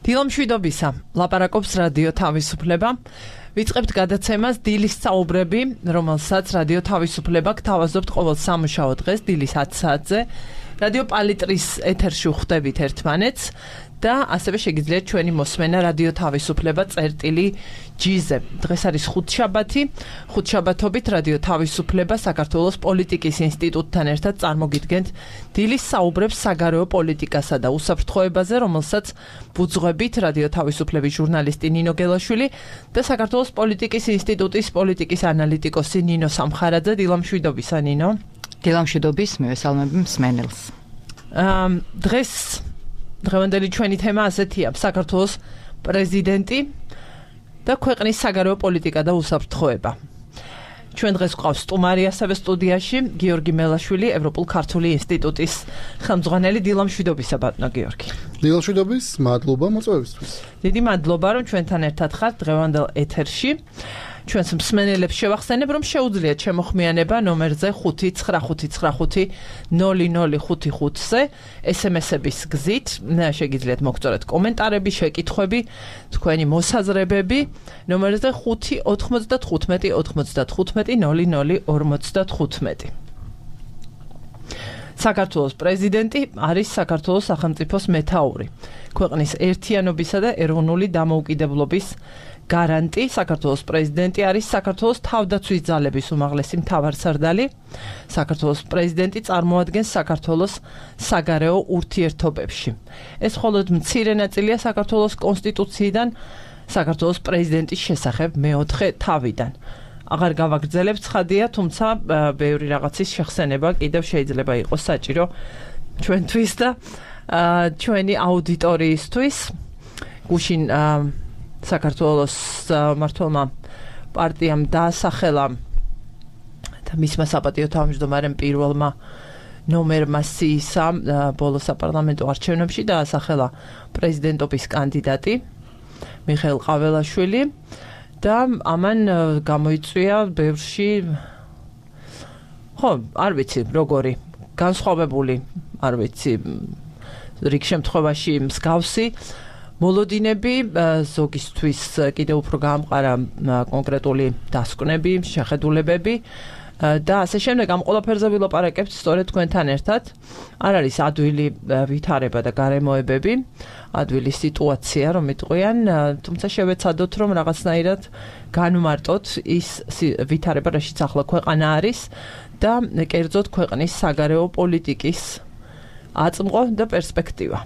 დილამშვიდობისა, ლაპარაკობს რადიო თავისუფლება. ვიწყებთ გადაცემას დილის საუბრები, რომელსაც რადიო თავისუფლება გთავაზობთ ყოველ სამუშაო დღეს დილის 10 საათზე. რადიო პალიტრის ეთერში ვხვდებით ერთმანეთს და ასევე შეგიძლიათ ჩვენი მოსმენა რადიო თავისუფლება წერტილი G-ზე. დღეს არის ხუთშაბათი. ხუთშაბათობით რადიო თავისუფლება საქართველოს პოლიტიკის ინსტიტუტთან ერთად წარმოგიდგენთ დილის საუბრებს საგარეო პოლიტიკასა და უსაფრთხოებაზე, რომელსაც ბუძღვებით რადიო თავისუფლების ჟურნალისტი ნინო გელაშვილი და საქართველოს პოლიტიკის ინსტიტუტის პოლიტიკის ანალიტიკოსი ნინო სამხარაძე. დილამშვიდობისა, ნინო. დილამშვიდობის, მივესალმები მსმენელს. დღევანდელი ჩვენი თემა ასეთია: საქართველოს პრეზიდენტი და ქვეყნის საგარეო პოლიტიკა და უსაფრთხოება. ჩვენ დღეს გვყავს სტუმარი ასევე სტუდიაში გიორგი მელაშვილი, ევროპულ-ქართული ინსტიტუტის ხელმძღვანელი. დილამშვიდობისა, ბატონო გიორგი. დილამშვიდობის, მადლობა მოწვევისთვის. დიდი მადლობა, რომ ჩვენთან ერთად ხართ დღევანდელ ეთერში. ჩვენს მსმენელებს შევახსენებ, რომ შეუძლიათ შემოხმიანება ნომერზე 599500555-ზე SMS-ების გზით. შეგიძლიათ მოგწორეთ კომენტარები, შეკითხვები, თქვენი მოსაზრებები ნომერზე 595-95-00-55. საქართველოს პრეზიდენტი არის საქართველოს სახელმწიფოს მეთაური, ქვეყნის ერთიანობისა და ეროვნული დამოუკიდებლობის გარანტი. საქართველოს პრეზიდენტი არის საქართველოს თავდაცვის ძალების უმაღლესი მთავარსარდალი. საქართველოს პრეზიდენტი წარმოადგენს საქართველოს საგარეო ურთიერთობებში. ეს მხოლოდ მცირე ნაწილია საქართველოს კონსტიტუციიდან, საქართველოს პრეზიდენტის შესახებ მეოთხე თავიდან. აღარ გავაგრძელებ, ცხადია, თუმცა ბევრი რაღაცის შეხსენება კიდევ შეიძლება იყოს საჭირო ჩვენთვის და ჩვენი აუდიტორიისთვის. გუშინ საქართველოს მმართველმა პარტიამ დაასახელა და მისმა საპატიო თავმჯდომარემ პირველმა ნომერმა სიისა ბოლო საპარლამენტო არჩევნებში დაასახელა პრეზიდენტობის კანდიდატი მიხეილ ყაველაშვილი და ამან გამოიწვია ბევრში არ ვიცი როგორი განსხვავებული არ ვიცი რიგ შემთხვევაში მსგავსი მოლოდინები, ზოგისთვის კიდევ უფრო გაამყარა კონკრეტული დასკვნები, შეხედულებები და ასე შემდეგ. ამ ყველაფერზე ვილაპარაკებთ სწორედ თქვენთან ერთად. არ არის ადვილი ვითარება და გარემოებები, ადვილი სიტუაცია, რომ იტყვიან, თუმცა შევეცადოთ, რომ რაღაცნაირად განვმარტოთ ის ვითარება, რაშიც ახლა ქვეყანა არის და კერძოდ ქვეყნის საგარეო პოლიტიკის აწმყო და პერსპექტივა.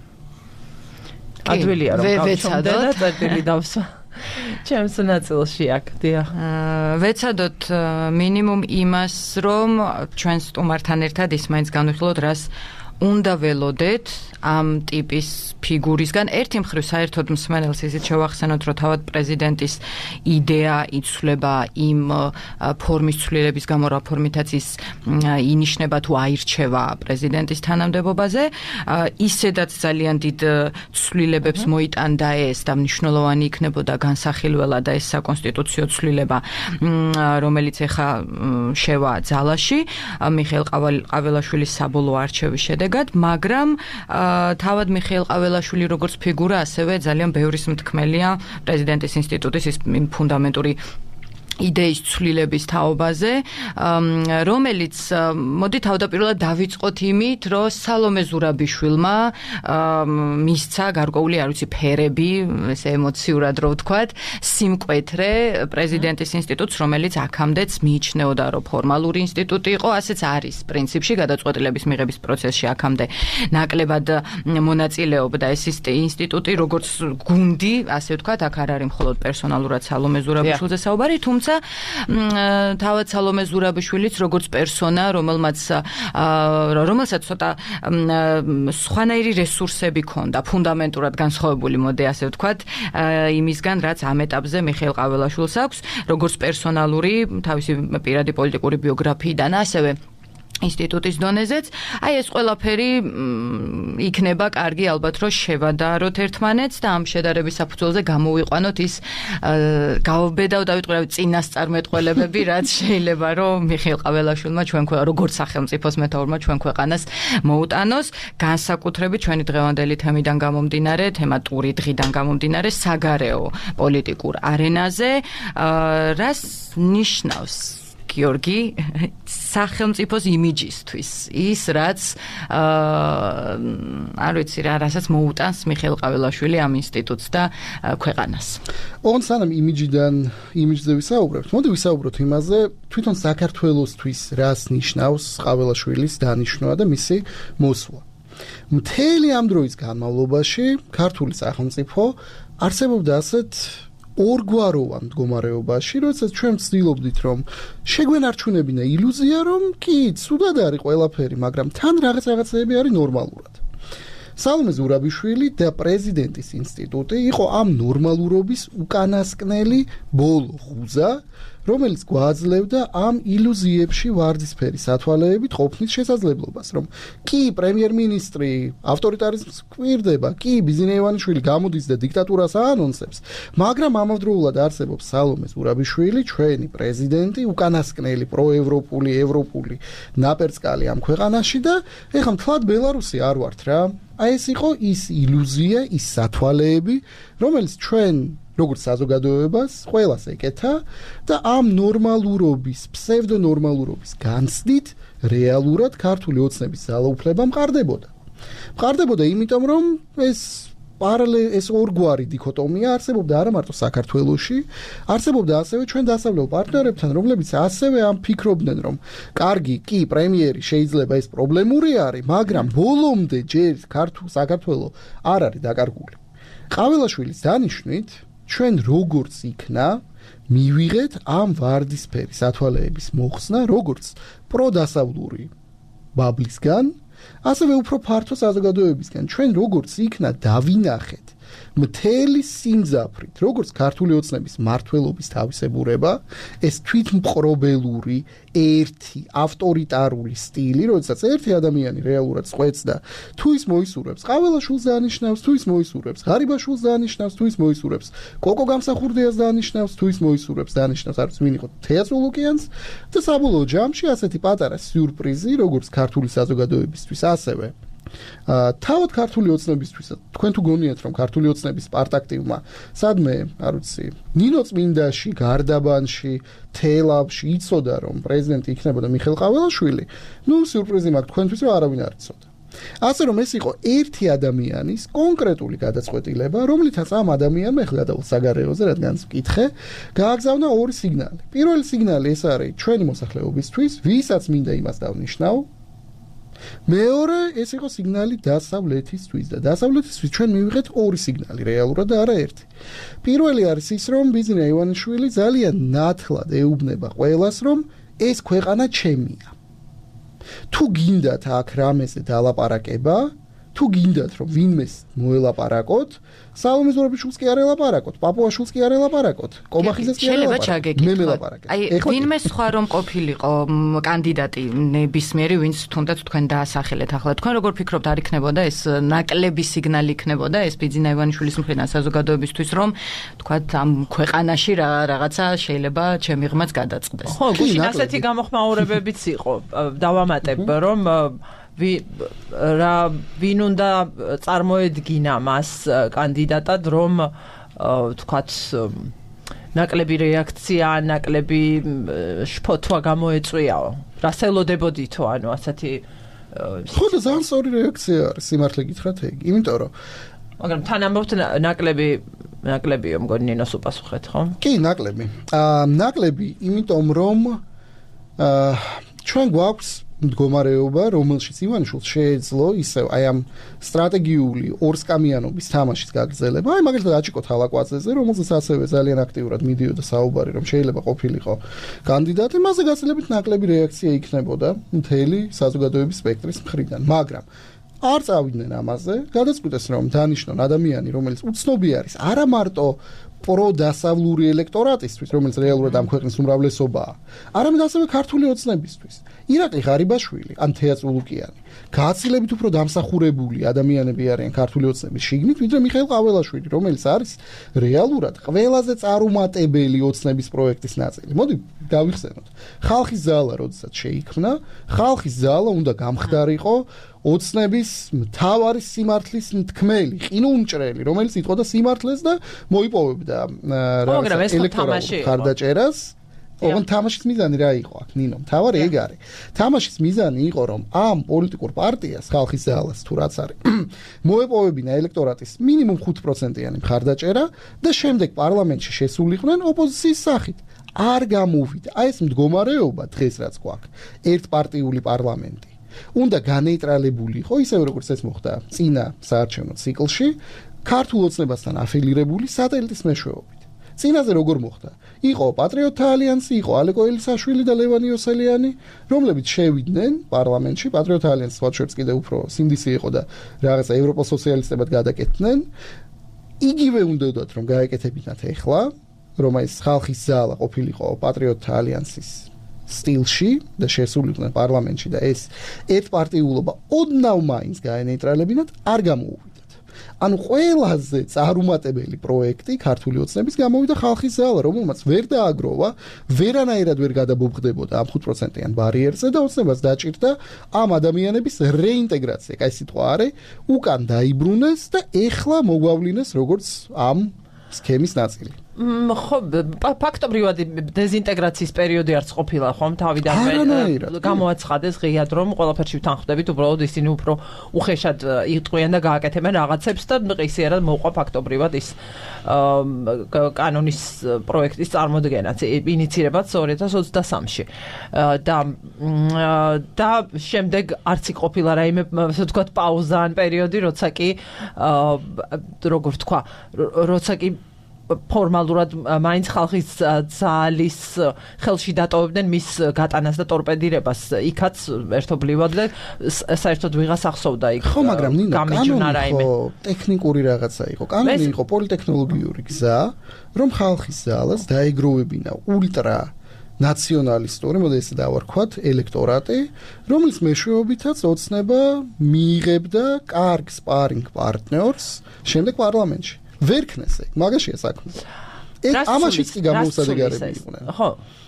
ადვილია რომ გავჩნდა და წერტილი დავსვა ჩემს ნაწილში აქ. ვეცადოთ მინიმუმ იმას, რომ ჩვენ სტუმართან ერთად ის მაინც განვიხილოთ, რას უნდა ველოდეთ ამ ტიპის ფიგურისგან. ერთი მხრივ საერთოდ მსმენელს ისიც შევახსენოთ, რომ თავად პრეზიდენტის იდეა იცვლება იმ ფორმის ცვლილების გამო, რა ფორმითაც ის ინიშნება თუ აირჩევა პრეზიდენტის თანამდებობაზე. ისედაც ძალიან დიდ ცვლილებებს მოიტანდა ეს და მნიშვნელოვანი იქნებოდა განსახილველად ეს საკონსტიტუციო ცვლილება, რომელიც ეხა შევა ძალაში მიხეილ ყაველაშვილის საბოლოო არჩევის შედეგად, მაგრამ თავად მიხეილ ყაველაშვილი როგორც ფიგურა, ასევე ძალიან ბევრის მთქმელია პრეზიდენტის ინსტიტუტის ის ფუნდამენტური იდეის ცვლილების თაობაზე, რომელიც მოდი თავდაპირველად დავიწყოთ იმით, რომ სალომე ზურაბიშვილმა მისცა გარკვეული არ ვიცი ფერები, ესე ემოციურად რო ვთქვათ, სიმკვეთრე პრეზიდენტის ინსტიტუტს, რომელიც აქამდეც მიიჩნეოდა, რომ ფორმალური ინსტიტუტი იყო, ასეც არის პრინციპში გადაწყვეტილების მიღების პროცესში აქამდე ნაკლებად მონაწილეობდა ეს ინსტიტუტი, როგორც გუნდი, ასე ვთქვათ, აქ არ არის მხოლოდ პერსონალურად სალომე ზურაბიშვილზე საუბარი, თუმცა თავად სალომე ზურაბიშვილიც როგორც პერსონა, რომელსაც ცოტა სხვანაირი რესურსები ჰქონდა, ფუნდამენტურად განსხვავებული, მოდი ასე ვთქვათ, იმისგან, რაც ამ ეტაპზე მიხეილ ყაველაშვილს აქვს, როგორც პერსონალური, თავისი პირადი პოლიტიკური ბიოგრაფიიდან, ასევე ინსტიტუტის დონეზეც. აი ეს ყველაფერი იქნება კარგი ალბათ რომ შევადაროთ ერთმანეთს და ამ შედარების საფუძველზე გამოვიყვანოთ ის გავბედავ დავიტყვი რა წინასწარმეტყველებები რაც შეიძლება რომ მიხეილ ყაველაშვილმა ჩვენ როგორც სახელმწიფოს მეთაურმა ჩვენ ქვეყანას მოუტანოს განსაკუთრებით ჩვენი დღევანდელი თემიდან გამომდინარე თემატური დღიდან გამომდინარე საგარეო პოლიტიკურ არენაზე რას ნიშნავს გიორგი სახელმწიფოს იმიჯისთვის ის რაც არ ვიცი რა რასაც მოუტანს მიხეილ ყაველაშვილი ამ ინსტიტუტს და ქვეყანას. ოღონდ სანამ იმიჯზე ვისაუბრებთ, მოდი ვისაუბროთ იმაზე, თვითონ საქართველოსთვის რას ნიშნავს ყაველაშვილის დანიშვნა და მისი მოსვლა. მთელი ამ დროის განმავლობაში ქართული სახელმწიფო არსებობდა ასეთ ორგვაროვან მდგომარეობაში, როდესაც ჩვენ ვცდილობდით, რომ შეგვენარჩუნებინა ილუზია, რომ კი, ცუდად არის ყველაფერი, მაგრამ თან რაღაცები არის ნორმალურად. სალომე ზურაბიშვილი და პრეზიდენტის ინსტიტუტი იყო ამ ნორმალურობის უკანასკნელი ბოლო ღუზა, რომელიც გვაძლევდა ამ ილუზიებში ვარდისფერი სათვალეებით ყოფნის შესაძლებლობას, რომ კი პრემიერ-მინისტრი ავტორიტარიზმს კვირდება, კი ბიზინა ივანიშვილი გამოდის და დიქტატურას აანონსებს, მაგრამ ამავდროულად არსებობს სალომე ზურაბიშვილი, ჩვენი პრეზიდენტი, უკანასკნელი პროევროპული, ევროპული ნაპერწკალი ამ ქვეყანაში და ეხლა მთლად ბელარუსი არ ვართ რა. აი ეს იყო ის ილუზია, ის სათვალეები, რომელიც ჩვენ როგორც საზოგადოებას ყველას ეკეთა და ამ ნორმალურობის, ფსევდონორმალურობის განცდით რეალურად ქართული ოცნების ძალაუფლება მყარდებოდა. მყარდებოდა იმიტომ, რომ ეს ორგვარი დიქოტომია არსებობდა არა მარტო საქართველოში, არსებობდა ასევე ჩვენ დასავლელ პარტნიორებთან, რომლებიც ასევე ამ ფიქრობდნენ, რომ კარგი, კი, პრემიერი შეიძლება ეს პრობლემური არის, მაგრამ ბოლომდე ჯერ საქართველო არ არის დაკარგული. ყაველაშვილის დანიშვნით ჩვენ როგორც იქნა მივიღეთ ამ ვარდისფერი სათვალეების მოხსნა როგორც პროდასავლური ბაბლისგან, ასევე უფრო ფართო საზოგადოებისგან. ჩვენ როგორც იქნა დავინახეთ მთელი სიმძაფრით, როგორც ქართული ოცნების მმართველობის თავისებურება, ეს თვითმპყრობელური, ერთი ავტორიტარული სტილი, როდესაც ერთი ადამიანი რეალურად წყვეტს და თუ ის მოისურვებს ყაველაშვილს დაანიშნავს, თუ ის მოისურვებს ღარიბაშვილს დაანიშნავს, თუ ის მოისურვებს კოკო გამსახურდიას დაანიშნავს, თუ ის მოისურვებს დაანიშნავს არ ვიცი ვინ იყო თეატრ ულუკიანს და საბოლოო ჯამში ასეთი პატარა სიურპრიზი, როგორც ქართული საზოგადოებისთვის, ასევე თავად ქართული ოცნებისთვის თქვენ თუ გონიათ რომ ქართული ოცნების პარტაქტივმა სადმე არ ვიცი ნინო წმინდაში გარდაბანში თელავში იცოდა რომ პრეზიდენტი იქნებოდა მიხეილ ყაველაშვილი ნუ სიურპრიზი მაქვს თქვენთვის რომ არავინ არ იცოდა ასე რომ ეს იყო ერთი ადამიანის კონკრეტული გადაწყვეტილება რომლითაც ამ ადამიანმა ეხლა გადავალ საგარეოზე რადგანაც ვკითხე გააგზავნა ორი სიგნალი პირველი სიგნალი ეს არის ჩვენი მოსახლეობისთვის ვისაც მინდა იმას დავნიშნავ მეორე ეს იყო სიგნალი დასავლეთისთვის და დასავლეთისთვის ჩვენ მივიღეთ ორი სიგნალი რეალურად და არა ერთი. პირველი არის ის რომ ბიზინა ივანიშვილი ძალიან ნათლად ეუბნება ყველას რომ ეს ქვეყანა ჩემია. თუ გინდათ აქ რამეზე დალაპარაკება, თუ გინდათ რომ ვინმეს მოელაპარაკოთ, სალომე ზურაბიშვილს კი არ ელაპარაკოთ, პაპუაშვილს კი არ ელაპარაკოთ, კობახიძეს კი არ ელაპარაკოთ. მე მელაპარაკე. აი, ვინმე სხვა რომ ყოფილიყო კანდიდატი ნებისმიერი, ვინც თუნდაც თქვენ დაასახელეთ ახლა. თქვენ როგორ ფიქრობთ, არ იქნებოდა ეს ნაკლები სიგნალი იქნებოდა ეს ბიზინა ივანიშვილის მხრიდან საზოგადოებისთვის, რომ თქვათ ამ ქვეყანაში რაღაცა შეიძლება ჩემი ღმაც გადაწყდეს. ხო, გუშინ ასეთი გამოხმაურებებიც იყო. დავამატებ, რომ ვინ უნდა წარმოედგინა მას კანდიდატად რომ თქვათ ნაკლები რეაქცია, ნაკლები შფოთვა გამოეწვიაო. რას ელოდებოდითო, ანუ ასეთი ხო და ძალიან სწორი რეაქცია არის სიმართლე გითხრათ ეგ. იმიტომ რომ მაგრამ თან ამბობთ ნაკლებიო მგონი ნინოს უპასუხეთ, ხო? კი, ნაკლები. ნაკლები, იმიტომ რომ ჩვენ გვაქვს მდგომარეობა, რომელშიც ივანიშვილს შეეძლო ისევ აი ამ სტრატეგიული ორსკამიანობის თამაშის გაგრძელება. აი მაგალითად აჭიკო თალაკვაძეზე, რომელზეც ასევე ძალიან აქტიურად მიდიოდა საუბარი, რომ შეიძლება ყოფილიყო კანდიდატი, მასზე გაცილებით ნაკლები რეაქცია იქნებოდა მთელი საზოგადოების სპექტრის მხრიდან, მაგრამ არ წავიდნენ ამაზე, გადაწყვიტეს რომ დანიშნონ ადამიანი, რომელიც უცნობი არის, არა მარტო პროდასავლური ელექტორატისთვის, რომელიც რეალურად ამ ქვეყნის უმრავლესობაა, არამედ ასევე ქართული ოცნებისთვის. ირაკლი ღარიბაშვილი, ან თეატ ლუკიანი, გააცილებით უფრო დამსახურებული ადამიანები არიან ქართული ოცნების შიგნით, ვიდრე მიხეილ ყაველაშვილი, რომელიც არის რეალურად ყველაზე წარუმატებელი ოცნების პროექტის ნაწილი. მოდი გავიხსენოთ. ხალხის ზალა, როდესაც შეიქმნა, ხალხის ზალა უნდა გამხდარიყო ოცნების მთავარი სიმართლის თქმელი, ყინულმჭრელი, რომელიც იტყოდა სიმართლეს და მოიპოვებდა ელექტორალურ ხარდაჭერას. ოღონდ თამაშის მიზანი რა იყო აქ, ნინო? მთავარი ეგ არის. თამაშის მიზანი იყო, რომ ამ პოლიტიკურ პარტიას, ხალხის ზალას თუ რაც არის, მოეპოვებინა ელექტორატის მინიმუმ 5%-იანი მხარდაჭერა და შემდეგ პარლამენტში შესულიყვნენ ოპოზიციის სახით. არ გამოვიდა. აი ეს მდგომარეობა დღეს რაც გვაქვს, ერთპარტიული პარლამენტი. უნდა განეიტრალებული იყო, ისევე როგორც ეს მოხდა წინა საარჩევნო ციკლში, ქართულ ოცნებასთან აფილირებული სატელიტის მეშვეობით. წინაზე როგორ მოხდა? იყო პატრიოტთა ალიანსი, იყო ალეკო ელისაშვილი და ლევან იოსელიანი, რომლებიც შევიდნენ პარლამენტში, პატრიოტთა ალიანსი ვაჩვენებს კიდევ უფრო სინდისი იყო და რაღაცა ევროპელ სოციალისტებად გადაკეთდნენ. იგივე უნდათ რომ გაეკეთებინათ ეხლა, რომ ეს ხალხის ზალა ყოფილიყო პატრიოტთა ალიანსის სტილში და შესულიყვნენ პარლამენტში და ეს ერთპარტიულობა ოდნავ მაინც გაენეიტრალებინათ, არ გამოუვიდათ. ანუ ყველაზე წარუმატებელი პროექტი ქართული ოცნების გამოვიდა ხალხის ზალა, რომელმაც ვერ დააგროვა, ვერანაირად ვერ გადაბობხდებოდა ამ 5%-იან ბარიერზე და ოცნებას დაჭირდა ამ ადამიანების რეინტეგრაცია. აი სიტყვა არის, უკან დაიბრუნეს და ეხლა მოგვავლინეს როგორც ამ სქემის ნაწილი. ხო, ფაქტობრივად დეზინტეგრაციის პერიოდი არც ყოფილა, ხომ, თავიდანვე გამოაცხადეს ღიად, რომ ყველაფერში ვთანხმდებით, უბრალოდ ისინი უფრო უხეშად იტყვიან და გააკეთებენ რაღაცებს და ყისიერად მოყვა ფაქტობრივად ის კანონის პროექტის წარმოდგენაც, ინიცირებაც 2023-ში. და შემდეგ არც ყოფილა რაიმე, ასე ვთქვათ, პაუზა ან პერიოდი, როცა კი როგორ ვთქვა, როცა კი ფორმალურად მაინც ხალხის ძალის ხელში დატოვებდნენ მის გატანას და ტორპედირებას იქაც ერთობლივად და საერთოდ ვიღას ახსოვდა იქ. ხო, მაგრამ ნინო, კანონი ხო ტექნიკური რაღაცა იყო. კანონი იყო პოლიტექნოლოგიური გზა, რომ ხალხის ძალას დაეგროვებინა ულტრა ნაციონალისტური, მოდი ესე დავარქვათ, ელექტორატი, რომელიც მეშვეობითაც ოცნება მიიღებდა კარგ სპარინგ პარტნიორს შემდეგ პარლამენტში. ვერ ქნეს ეგ, მაგაშია საქმე. ეგ ამაშიც კი გამოუსადეგარები იყვნენ. ხო.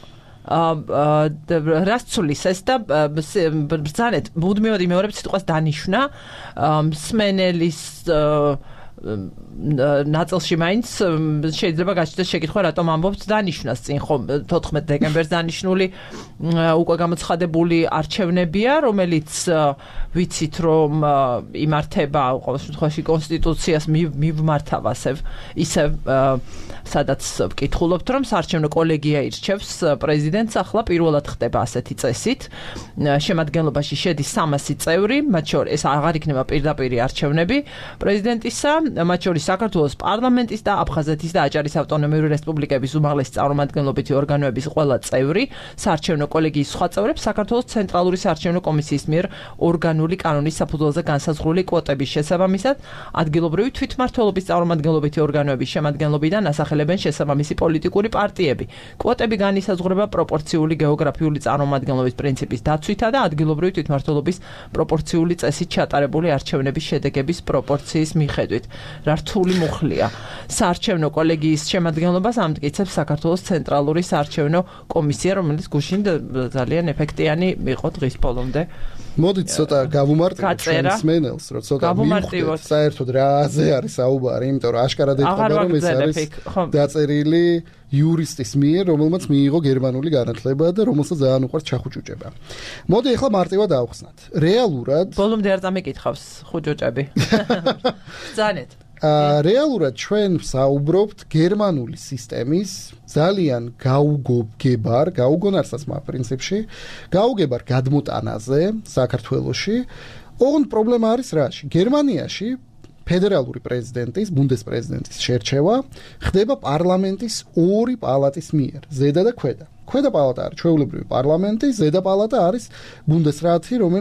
რას ცulis ეს და ბრძანეთ, მუდმივად იმეორებ სიტყვას დანიშნა, მსმენელის ნაწილში მაინც შეიძლება გაჩნდეს შეკითხვა, რატომ ამბობთ დანიშნას წინ, ხო, 14 დეკემბერს დანიშნული უკვე გამოცხადებული არჩევნებია, რომელიც ვიცით რომ იმართება ყოველ შემთხვევაში კონსტიტუციას მივმართავ ისევ სადაც ვკითხულობთ რომ საარჩევნო კოლეგია ირჩევს პრეზიდენტს, ახლა პირველად ხდება ასეთი წესით. შემადგენლობაში შედის 300 წევრი, მათ შორის ეს აღარ იქნება პირდაპირი არჩევნები პრეზიდენტისა, მათ შორის საქართველოს პარლამენტის და აფხაზეთის და აჭარის ავტონომიური რესპუბლიკების უმაღლესი წარმომადგენლობითი ორგანოების ყველა წევრი, საარჩევნო კოლეგიის სხვა წევრებს საქართველოს ცენტრალური საარჩევნო კომისიის მიერ ორგანული კანონის საფუძველზე განსაზღვრული კვოტების შესაბამისად, ადგილობრივი თვითმმართველობის წარმომადგენლობითი ორგანოების შემადგენლობიდან ასახელებენ შესაბამისი პოლიტიკური პარტიები. კვოტები განისაზღვრება პროპორციული გეოგრაფიული წარმომადგენლობის პრინციპის დაცვითა და ადგილობრივი თვითმმართველობის პროპორციული წესით ჩატარებული არჩევნების შედეგების პროპორციის მიხედვით. რა რთული მუხლია. საარჩევნო კოლეგიის შემადგენლობას ამტკიცებს საქართველოს ცენტრალური საარჩევნო კომისია, რომელიც გუშინ ძალიან ეფექტიანი იყო დღის ბოლომდე. მოდით ცოტა გავუმარტივოთ ჩვენს მენელს, რომ ცოტა მივხვდეთ საერთოდ რაზე არის საუბარი, იმიტომ რომ აშკარად ეთქობა რომ ეს არის დაწერილი იურისტის მიერ, რომელმაც მიიღო გერმანული განათლება და რომელსაც ძალიან უყვარს ჩახუჭუჭება. მოდი ახლა მარტივად ავხსნათ. რეალურად ბოლომდე არ წამიკითხავს ხუჭუჭები. ბრძანეთ. რეალურად ჩვენ საუბრობთ გერმანული სისტემის ძალიან გაუგონარსაც პრინციპში, გაუგებარ გადმოტანაზე საქართველოში. ოღონდ პრობლემა არის რაში? გერმანიაში ფედერალური პრეზიდენტის, ბუნდესპრეზიდენტის შერჩევა ხდება პარლამენტის ორი პალატის მიერ, ზედა და ქვედა. ქვედა პალატა არის ჩვეულებრივი პარლამენტი, ზედა პალატა არის ბუნდესრატი, რომელიც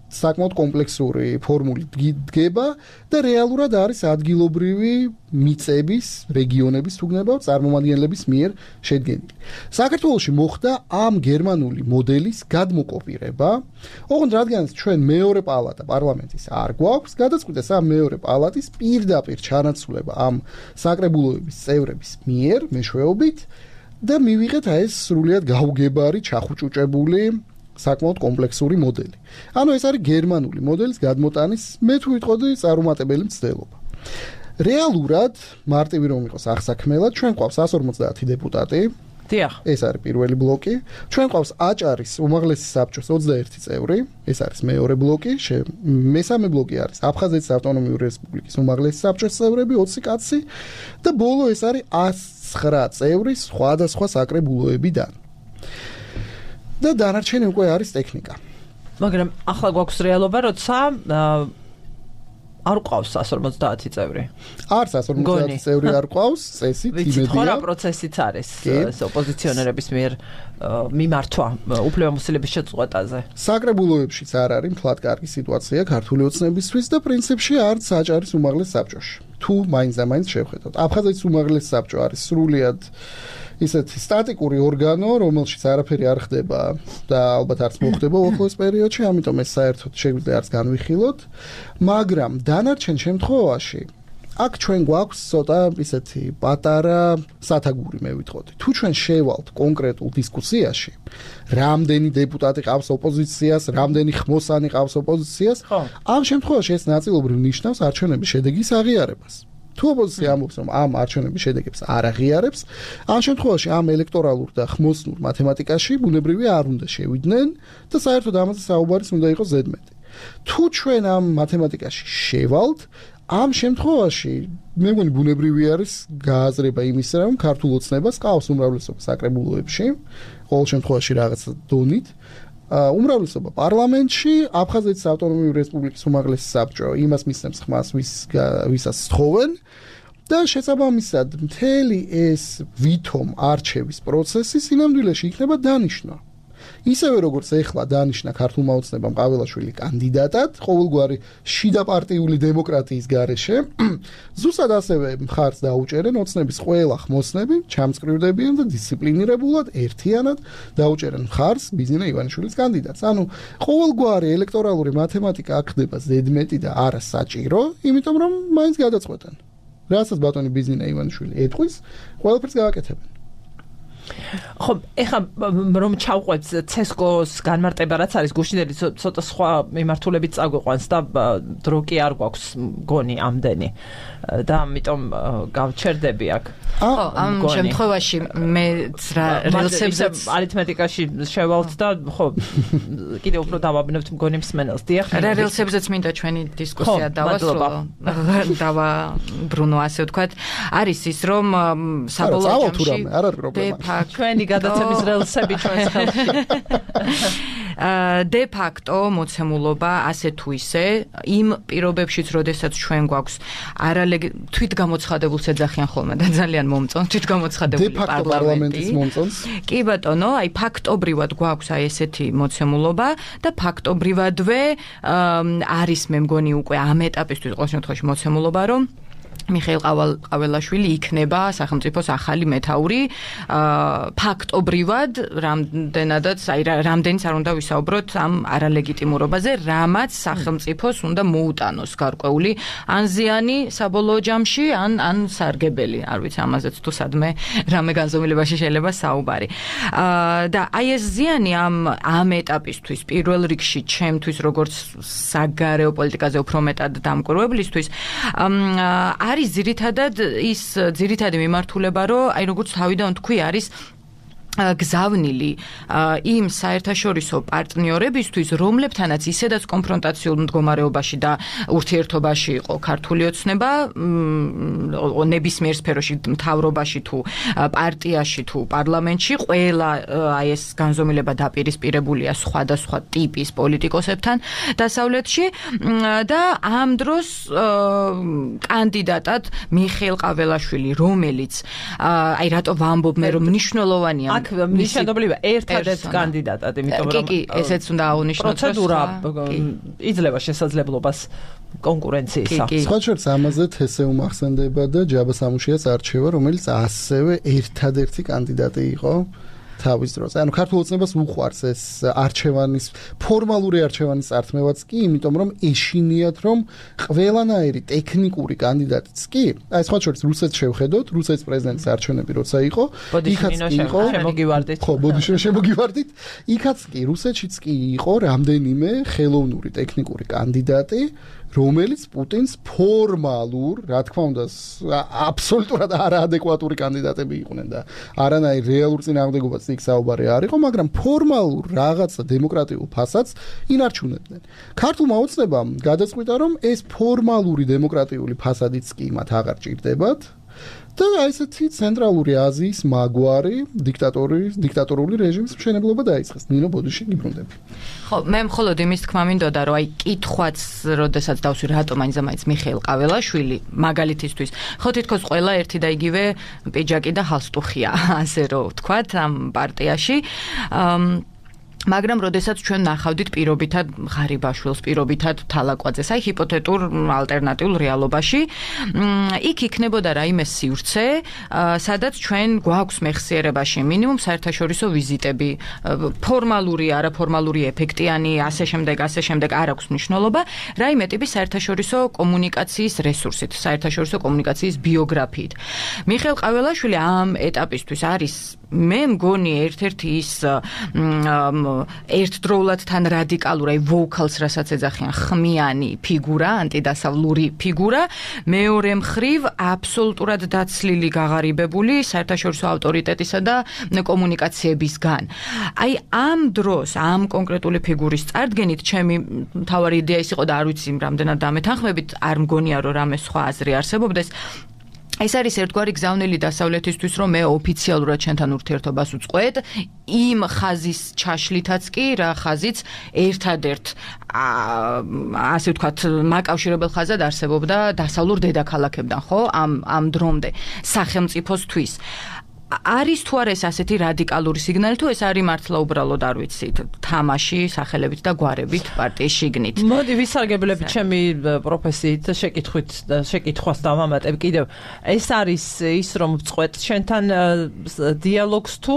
საკმაოდ კომპლექსური ფორმულით დგება და რეალურად არის ადგილობრივი მიწების, რეგიონების თუგნებავ წარმომადგენლების მიერ შედგენილი. საქართველოში მოხდა ამ გერმანული მოდელის გადმოკოპირება, ოღონდ რადგანაც ჩვენ მეორე პალატა პარლამენტის არ გვაქვს, გადაწყვიტეს ამ მეორე პალატის პირდაპირ ჩანაცვლება ამ საკრებულოების წევრების მიერ მეშვეობით და მივიღეთ ეს სრულიად გაუგებარი, ჩახუჭუჭებული საკმაოდ კომპლექსური მოდელი. ანუ ეს არის გერმანული მოდელის გადმოტანის მე თუ ვიტყოდი წარუმატებელი მცდელობა. რეალურად მარტივი რომ იყოს აღსაქმელად, ჩვენ ყავს 150 დეპუტატი. დიახ. ეს არის პირველი ბლოკი. ჩვენ ყავს აჭარის უმაღლესი საბჭოს 21 წევრი, ეს არის მეორე ბლოკი, მესამე ბლოკი არის აფხაზეთის ავტონომიური რესპუბლიკის უმაღლესი საბჭოს წევრები 20 კაცი და ბოლო ეს არის 109 წევრი სხვადასხვა საკრებულოებიდან. და დანარჩენი უკვე არის ტექნიკა. მაგრამ ახლა გვაქვს რეალობა, როცა არ ყავს 150 წევრი. არც 150 წევრი არ ყავს, წესით იმედია. ვიცით, რა პროცესიც არის ეს ოპოზიციონერების მიერ მიმართვა უფლებამოსილების შეწყვეტაზე. საკრებულოებშიც არ არის მთლად კარგი სიტუაცია ქართული ოცნებისთვის და პრინციპში არც აჭარის უმაღლეს საბჭოში. თუ მაინც და მაინც შევხედოთ. აფხაზეთის უმაღლესი საბჭო არის სრულიად ისეთი სტატიკური ორგანო, რომელშიც არაფერი არ ხდება და ალბათ არც მოხდება უახლოეს პერიოდში, ამიტომ ეს საერთოდ შეგვიძლია არც განვიხილოთ, მაგრამ დანარჩენ შემთხვევაში აქ ჩვენ გვაქვს ცოტა ისეთი პატარა სათაგური მე ვიტყოდი. თუ ჩვენ შევალთ კონკრეტულ დისკუსიაში, რამდენი დეპუტატი ყავს ოპოზიციას, რამდენი ხმოსანი ყავს ოპოზიციას, ამ შემთხვევაში ეს ნაწილობრივ ნიშნავს არჩევნების შედეგის აღიარებას. თუ ოპოზიცია ამბობს, რომ ამ არჩევნების შედეგებს არ აღიარებს, ამ შემთხვევაში ამ ელექტორალურ და ხმოსნურ მათემატიკაში ბუნებრივი არ უნდა შევიდნენ და საერთოდ ამაზე საუბარის უნდა იყოს ზედმეტი. თუ ჩვენ ამ მათემატიკაში შევალთ, ამ შემთხვევაში მე მგონი ბუნებრივი არის გააზრება იმისა, რომ ქართულ ოცნებას ყავს უმრავლესობა საკრებულოებში, ყოველ შემთხვევაში რაღაც დონით, უმრავლესობა პარლამენტში, აფხაზეთის ავტონომიური რესპუბლიკის უმაღლესი საბჭო იმას მისცემს ხმას, ვისაც სთხოვენ და შესაბამისად მთელი ეს ვითომ არჩევის პროცესი სინამდვილეში იქნება დანიშნვა. ისევე როგორც ეხლა დანიშნა ქართულმა ოცნებამ ყაველაშვილი კანდიდატად ყოველგვარი შიდა პარტიული დემოკრატიის გარეშე, ზუსტად ასევე მხარს დაუჭერენ ოცნების ყველა ხმოსნები, ჩამწკრივდებიან და დისციპლინირებულად ერთიანად დაუჭერენ მხარს ბიზნე ივანიშვილის კანდიდატს. ანუ ყოველგვარი ელექტორალური მათემატიკა აქ ხდება ზედმეტი და არა საჭირო, იმიტომ რომ მაინც გადაწყვეტენ. რასაც ბატონი ბიზნე ივანიშვილი ეტყვის, ყველაფერს გააკეთებენ. ხო, ეხლა რომ ჩავყვეთ ცესკოს განმარტება რაც არის გუშინდელი ცოტა სხვა მიმართულებით წაგვიყვანს და დრო კი არ გვაქვს გონი ამდენი და ამიტომ გავჩერდები აქ. ხო, ამ შემთხვევაში მე რელსებზე არითმეტიკაში შევალთ და ხო კიდევ უფრო დავაბნევთ მგონი მსმენელს. დიახ. რა რელსებზეც მინდა ჩვენი დისკუსია დავაბრუნო, ასე ვთქვათ. არის ის რომ საბოლოო ჯამში ჩვენი გადაცემის რელსები ჩვენს ხელში. De facto მოცემულობა ასე თუ ისე იმ პირობებშიც, როდესაც ჩვენ გვაქვს თვითგამოცხადებულს ეძახიან ხოლმე და ძალიან მომწონს თვითგამოცხადებული პარლამენტი. კი ბატონო, აი ფაქტობრივად გვაქვს აი ესეთი მოცემულობა და ფაქტობრივადვე არის მე მგონი უკვე ამ ეტაპისთვის ყოველ შემთხვევაში მოცემულობა, რომ მიხეილ ყაველაშვილი იქნება სახელმწიფოს ახალი მეთაური. ფაქტობრივად რამდენიც არ უნდა ვისაუბროთ ამ არალეგიტიმურობაზე, რამაც სახელმწიფოს უნდა მოუტანოს გარკვეული ან ზიანი საბოლოო ჯამში, ან სარგებელი. არ ვიცი ამაზეც თუ სადმე რამე განზომილებაში შეიძლება საუბარი. და აი ეს ზიანი ამ ეტაპისთვის პირველ რიგში ჩემთვის როგორც საგარეო პოლიტიკაზე უფრო მეტად დამკვირვებლისთვის არის ძირითადი მიმართულება, რომ აი როგორც თავიდან თქვი, არის გზავნილი იმ საერთაშორისო პარტნიორებისთვის, რომლებთანაც ისედაც კონფრონტაციულ მდგომარეობაში და ურთიერთობაში იყო ქართული ოცნება, ნებისმიერ სფეროში, მთავრობაში თუ პარტიაში თუ პარლამენტში, ყველა აი ეს განზომილება დაპირისპირებულია სხვადასხვა ტიპის პოლიტიკოსებთან დასავლეთში და ამ დროს კანდიდატად მიხეილ ყაველაშვილი, რომელიც აი რატო ვამბობ მე რომ მნიშვნელოვანია ნიშნულობა ერთადერთ კანდიდატად, იმიტომ რომ კი, ესეც უნდა აღვნიშნოთ, პროცედურა იძლევა შესაძლებლობას კონკურენციისა. სხვა შორს ამაზე თესე უმახსენდება და ჯაბა სამუშიას არჩევა, რომელიც ასევე ერთადერთი კანდიდატი იყო თავის დროზე. ანუ ქართულ ოცნებას უყვარს ეს არჩევანის ფორმალური არჩევანის წართმევაც კი, იმიტომ რომ ეშინიათ რომ ყველანაირი ტექნიკური კანდიდატიც კი, აი სხვა შორს რუსეთს შევხედოთ, რუსეთის პრეზიდენტის არჩევნები როცა იყო, იქაც იყო შემოგივარდით. ხო, ბოდიშინო შემოგივარდით. იქაც კი რუსეთშიც კი იყო რამდენიმე ხელოვნური ტექნიკური კანდიდატი, რომელიც პუტინს ფორმალურ, რა თქმა უნდა, აბსოლუტურად არაადეკვატური კანდიდატები იყვნენ და არანაირ რეალურ წინააღმდეგობაც იქ საუბარი არ იყო, მაგრამ ფორმალურ რაღაცა დემოკრატიულ ფასადს ინარჩუნებდნენ. ქართულმა ოცნებამ გადაწყვიტა, რომ ეს ფორმალური დემოკრატიული ფასადიც კი მათ აღარ ჭირდებათ. და აი ესეთი ცენტრალური აზიის მაგვარი დიქტატორული რეჟიმის მშენებლობა დაიწყეს. ნინო ბოდიში გიბრუნდები. ხო, მე მხოლოდ იმის თქმა მინდოდა, რომ აი კითხვაც, როდესაც დავსვი, რატომ აინზამაინც მიხეილ ყაველაშვილი, მაგალითისთვის, ხო თითქოს ყველა ერთი და იგივე პიჯაკი და ჰალსტუხია, ასე რომ ვთქვათ, ამ პარტიაში. მაგრამ როდესაც ჩვენ ნახავდით პირობითად ღარიბაშვილს, პირობითად თალაკვაძეს, აი ჰიპოთეტურ ალტერნატიულ რეალობაში, იქ იქნებოდა რაიმე სივრცე, სადაც ჩვენ გვაქვს მეხსიერებაში მინიმუმ საერთაშორისო ვიზიტები, ფორმალური, არაფორმალური, ეფექტიანი, ასე შემდეგ არ აქვს მნიშვნელობა, რაიმე ტიპის საერთაშორისო კომუნიკაციის რესურსით, საერთაშორისო კომუნიკაციის ბიოგრაფიით. მიხეილ ყაველაშვილი ამ ეტაპისთვის არის მე მგონი ერთ-ერთი ის ერთდროულად თან რადიკალური ვოქალს რასაც ეძახიან ხმიანი ფიგურა, ანტიდასავლური ფიგურა, მეორე მხრივ აბსოლუტურად დაცლილი გაღარიბებული საერთაშორისო ავტორიტეტისა და კომუნიკაციებისგან. აი ამ დროს, ამ კონკრეტული ფიგურის წარდგენით ჩემი მთავარი იდეა ის იყო და არ ვიცი რამდენად დამეთანხმებით, არ მგონია რომ რამე სხვა აზრი არსებობდეს. ეს არის ერთგვარი გზავნილი დასავლეთისთვის, რომ მე ოფიციალურად ჩვენთან ურთიერთობას უწყვეტ, იმ ხაზის ჩაშლითაც კი, რა ხაზიც ერთადერთ ასე ვთქვათ, მაკავშირებელ ხაზად არსებობდა დასავლურ დედაქალაქებთან, ხო? ამ დრომდე სახელმწიფოსთვის. არის თუ არა ეს ასეთი რადიკალური სიგნალი, თუ ეს არის მართლა უბრალოდ არ ვიცით, თამაში სახელებით და გვარებით პარტიის შიგნით. მოდი ვისარგებლებით ჩემი პროფესიით შეკითხვას დავამატებ კიდევ. ეს არის ის რომ ვწყვეტ შენთან დიალოგს თუ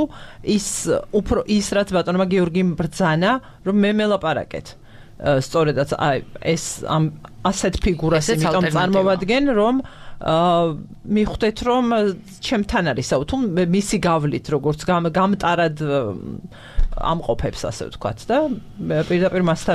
ის რაც ბატონმა გიორგიმ ბრძანა, რომ მე მელაპარაკეთ. სწორედაც აი ეს ასეთ ფიგურას იმიტომ წარმოვადგენ, რომ მიხვდეთ რომ ჩემთან არის თუ მისი გავლით როგორც გამტარად ამყოფებს ასე ვთქვათ და პირდაპირ მასთან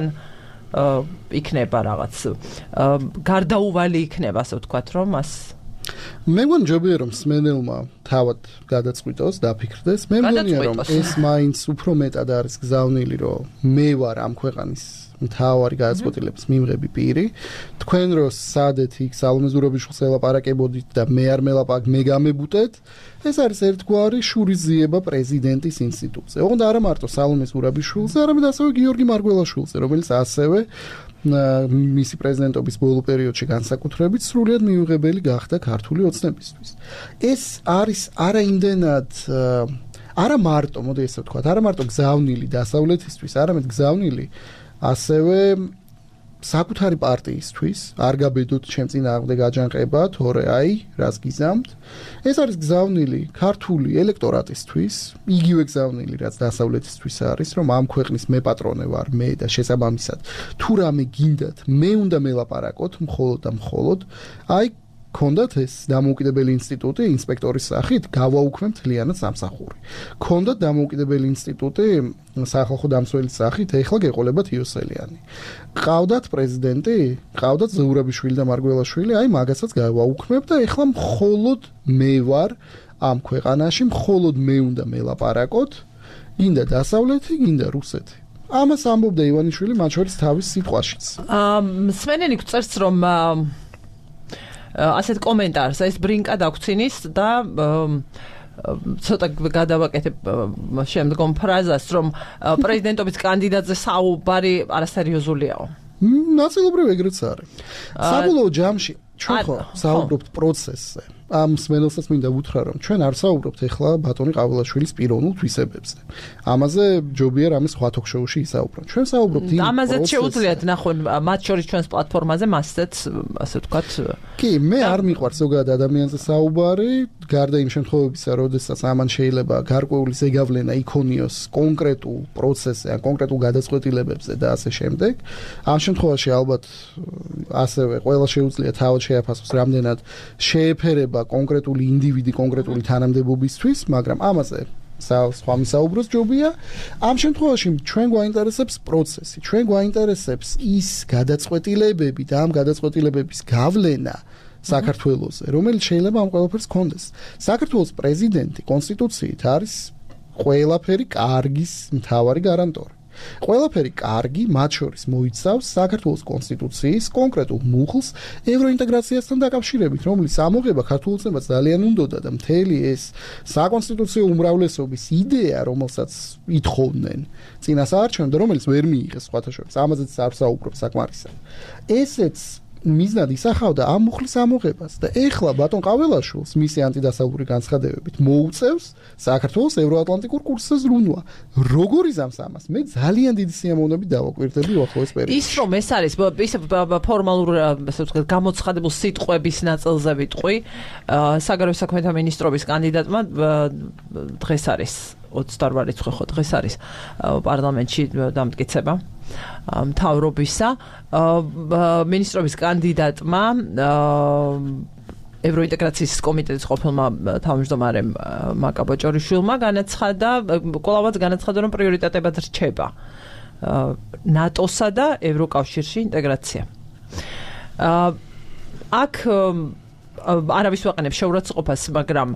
იქნება რაღაც გარდაუვალი იქნება ასე ვთქვათ რომ მას მე მგონი ჯობია რომ სმენელმა თავად გადაწყვიტოს, დაფიქრდეს. მე მგონია რომ ეს მაინც უფრო მეტად არის გზავნილი რომ მე ვარ ამ ქვეყანის მთავარი გადაწყვეტილების მიმღები პირი. თქვენ რო სადეთ იქ სალომე ზურაბიშვილს ელაპარაკებოდით და მე არ მე გამებუტეთ, ეს არის ერთგვარი შურიზიება პრეზიდენტის ინსტიტუტზე. ოღონდ არა მარტო სალომე ზურაბიშვილზე, არამედ ასევე გიორგი მარგველაშვილზე, რომელიც ასევე მისი პრეზიდენტობის ბოლო პერიოდში განსაკუთრებით სრულიად მიუღებელი გახდა ქართული ოცნებისთვის. ეს არის არა იმდენად არა მარტო, მოდი ესე ვთქვათ, არა მარტო გზავნილი დასავლეთისთვის, არამედ გზავნილი ასევე საკუთარი პარტიისთვის, არ გაბედოთ ჩემ წინააღმდეგ აჯანყება, თორე აი, რას გიზამთ. ეს არის გზავნილი ქართული ელექტორატისთვის, იგივე გზავნილი, რაც დასავლეთისთვის არის, რომ ამ ქვეყნის მე პატრონე ვარ, მე და შესაბამისად, თუ რამე გინდათ, მე უნდა მელაპარაკოთ, მხოლოდ და მხოლოდ, აი ქონდათ ეს დამოუკიდებელი ინსტიტუტი ინსპექტორის სახით გავაუქმე მთლიანად სამსახური. ქონდათ დამოუკიდებელი ინსტიტუტი სახალხო დამცველის სახით, ეხლა გეყოლებათ იოსელიანი. ყავდათ პრეზიდენტი, ყავდათ ზურაბიშვილი და მარგველაშვილი, აი მაგასაც გავაუქმებ და ეხლა მხოლოდ მე ვარ ამ ქვეყანაში, მხოლოდ მე უნდა მელაპარაკოთ, გინდა დასავლეთი, გინდა რუსეთი. ამას ამბობდა ივანიშვილი მათ შორის თავის სიტყვაშიც. სმენელი გწერს რომ ასეთ კომენტარს ეს ბრინკა დაგვრცინის და ცოტა გადავაკეთებ შემდგომ ფრაზას რომ პრეზიდენტობის კანდიდატზე საუბარი არასერიოზულიაო. ნაწილობრივ ეგრეც არის. საბოლოო ჯამში ჩვენ ხო საუბრობთ პროცესზე. ამ მსმენელსაც მინდა უთხრა, რომ ჩვენ არ საუბრობთ ეხლა ბატონი ყავილაშვილის პიროვნულ თვისებებზე. ამაზე ჯობია რამე სხვა თოქ-შოუში ისაუბრონ. ჩვენ საუბრობთ იმ ამაზეც შეუძლიათ ნახონ მათ შორის ჩვენს პლატფორმაზე მასეც ასე ვთქვათ. კი, მე არ მიყვარს ზოგადად ადამიანზე საუბარი, გარდა იმ შემთხვევებისა, როდესაც ამან შეიძლება გარკვეული ზეგავლენა იქონიოს კონკრეტულ პროცესზე, ან კონკრეტულ გადაწყვეტილებებზე და ასე შემდეგ. ამ შემთხვევაში ალბათ ასევე ყველა შეუძლია თავად შეაფასოს, რამდენად შეეფერება კონკრეტული ინდივიდი კონკრეტული თანამდებობისთვის, მაგრამ ამაზე სხვა მისაუბროს ჯობია. ამ შემთხვევაში ჩვენ გვაინტერესებს პროცესი, ჩვენ გვაინტერესებს ის გადაწყვეტილებები და ამ გადაწყვეტილებების გავლენა საქართველოზე, რომელიც შეიძლება ამ ყველაფერს ჰქონდეს. საქართველოს პრეზიდენტი კონსტიტუციით არის ყველაფერი კარგის მთავარი გარანტორი. ყველაფერი კარგი, მათ შორის მოიცავს საქართველოს კონსტიტუციის კონკრეტულ მუხლს ევროინტეგრაციასთან დაკავშირებით, რომლის ამოღება ქართულ ოცნებას ძალიან უნდოდა და მთელი ეს საკონსტიტუციო უმრავლესობის იდეა, რომელსაც ითხოვდნენ წინასაარჩევნო და რომელიც ვერ მიიღეს სხვათა შორის, ამაზეც არ საუბრობ საკმარისად. ესეც მიზნად ისახავდა ამ მუხლის ამოღებას და ეხლა ბატონ ყაველაშვილს მისი ანტიდასავლური განცხადებებით მოუწევს საქართველოს ევროატლანტიკურ კურსზე ზრუნვა. როგორ იზამს ამას? მე ძალიან დიდი სიამოვნებით დავაკვირდები უახლოეს პერიოდში. ის რომ ეს არის ისე ფორმალურ ასე ვთქვათ გამოცხადებულ სიტყვების ნაწილზე ვიტყვი, საგარეო საქმეთა მინისტრობის კანდიდატმა დღეს არის 28 რიცხვი ხო დღეს არის პარლამენტში დამტკიცება მთავრობისა მინისტრობის კანდიდატმა ევროინტეგრაციის კომიტეტის ყოფილმა თავმჯდომარემ მაკა ბოჭორიშვილმა განაცხადა, კვლავაც განაცხადა, რომ პრიორიტეტებად რჩება ნატოსა და ევროკავშირში ინტეგრაცია. აქ არავის ვაყენებს შეურაცხყოფას, მაგრამ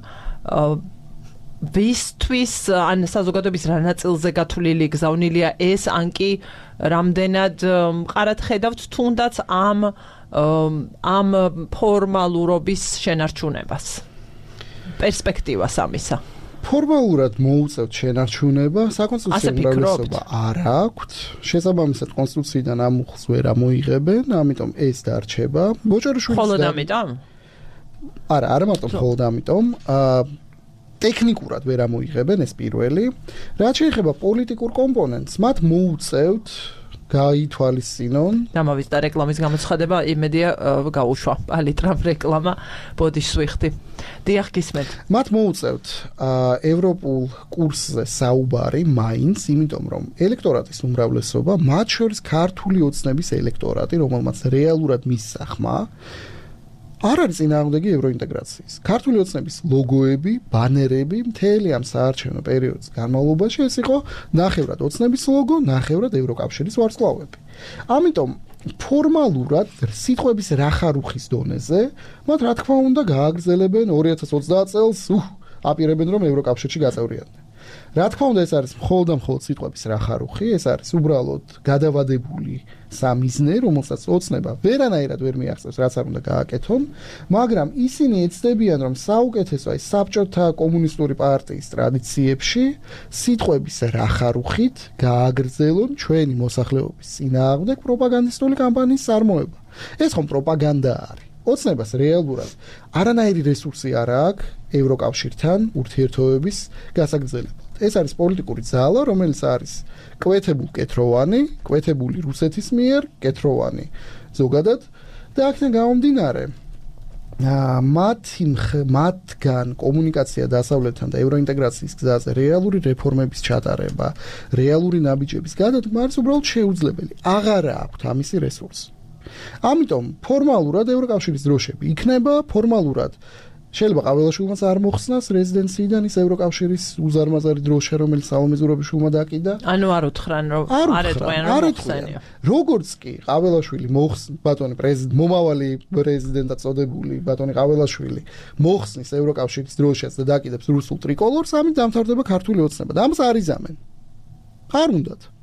ვისთვის ან საზოგადოების რა ნაწილზე გათვლილი გზავნილია ეს, ან კი რამდენად მყარად ხედავთ თუნდაც ამ ფორმალურობის შენარჩუნებას, პერსპექტივას ამისა. ფორმალურად მოუწევთ შენარჩუნება, საკონსტიტუციო უმრავლესობა არ აქვთ, შესაბამისად კონსტიტუციიდან ამ მუხლს ვერ ამოიღებენ, ამიტომ ეს დარჩება. ბოჭორიშვილის მხოლოდ ამიტომ? არა მარტო მხოლოდ ამიტომ, ტექნიკურად ვერ ამოიღებენ, ეს პირველი. რაც შეეხება პოლიტიკურ კომპონენტს, მათ მოუწევთ გაითვალისწინონ. დამავიწყდა რეკლამის გამოცხადება, იმედია გაუშვა პალიტრამ რეკლამა ბოდიშს ვიხდი. დიახ, გისმენთ. მათ მოუწევთ ევროპულ კურსზე საუბარი მაინც, იმიტომ რომ ელექტორატის უმრავლესობა, მათ შორის ქართული ოცნების ელექტორატი, რომელმაც რეალურად მისახმა, არ არის წინააღმდეგი ევროინტეგრაციის. ქართული ოცნების ლოგოები, ბანერები მთელი ამ საარჩევნო პერიოდის განმავლობაში ეს იყო ნახევრად ოცნების ლოგო, ნახევრად ევროკავშირის ვარსკვლავები. ამიტომ ფორმალურად სიტყვების რახარუხის დონეზე მათ რა თქმა უნდა გააგრძელებენ 2030 წელს, აპირებენ რომ ევროკავშირში გაწევრიანდნენ. რა თქმა უნდა ეს არის მხოლოდ სიტყვების რახარუხი, ეს არის უბრალოდ გადავადებული სამიზნე, რომელსაც ოცნება ვერანაირად ვერ მიაღწევს, რაც არ უნდა გააკეთონ, მაგრამ ისინი ეცდებიან, რომ საუკეთესო აი საბჭოთა კომუნისტური პარტიის ტრადიციებში სიტყვების რახარუხით გააგრძელონ ჩვენი მოსახლეობის წინააღმდეგ პროპაგანდისტული კამპანიის წარმოება. ეს ხომ პროპაგანდა არის. ოცნებას რეალურად არანაირი რესურსი არ აქვს ევროკავშირთან ურთიერთობების გასაგრძელებლად. ეს არის პოლიტიკური ძალა, რომელიც არის კვეთებული რუსეთის მიერ, კეთროვანი ზოგადად და აქედან გამომდინარე მათგან კომუნიკაცია დასავლეთთან და ევროინტეგრაციის გზაზე რეალური რეფორმების ჩატარება, რეალური ნაბიჯების გადადგმა არის უბრალოდ შეუძლებელი. აღარა აქვთ ამისი რესურსი. ამიტომ ფორმალურად ევროკავშირის დროშები იქნება, ფორმალურად შეიძლება ყაველაშვილმაც არ მოხსნას რეზიდენციიდან ის ევროკავშირის უზარმაზარი დროშა, რომელიც სალომე ზურაბიშვილმა დაკიდა. ანუ არ უთხრან რომ არ ეტყვიან რომ მოხსენია. როგორც კი ყაველაშვილი ბატონი მომავალი პრეზიდენტად წოდებული ბატონი ყაველაშვილი მოხსნის ევროკავშირის დროშას და დაკიდებს რუსულ ტრიკოლორს, ამით დამთავრდება ქართული ოცნება და ამას არ იზამენ. არ უნდათ.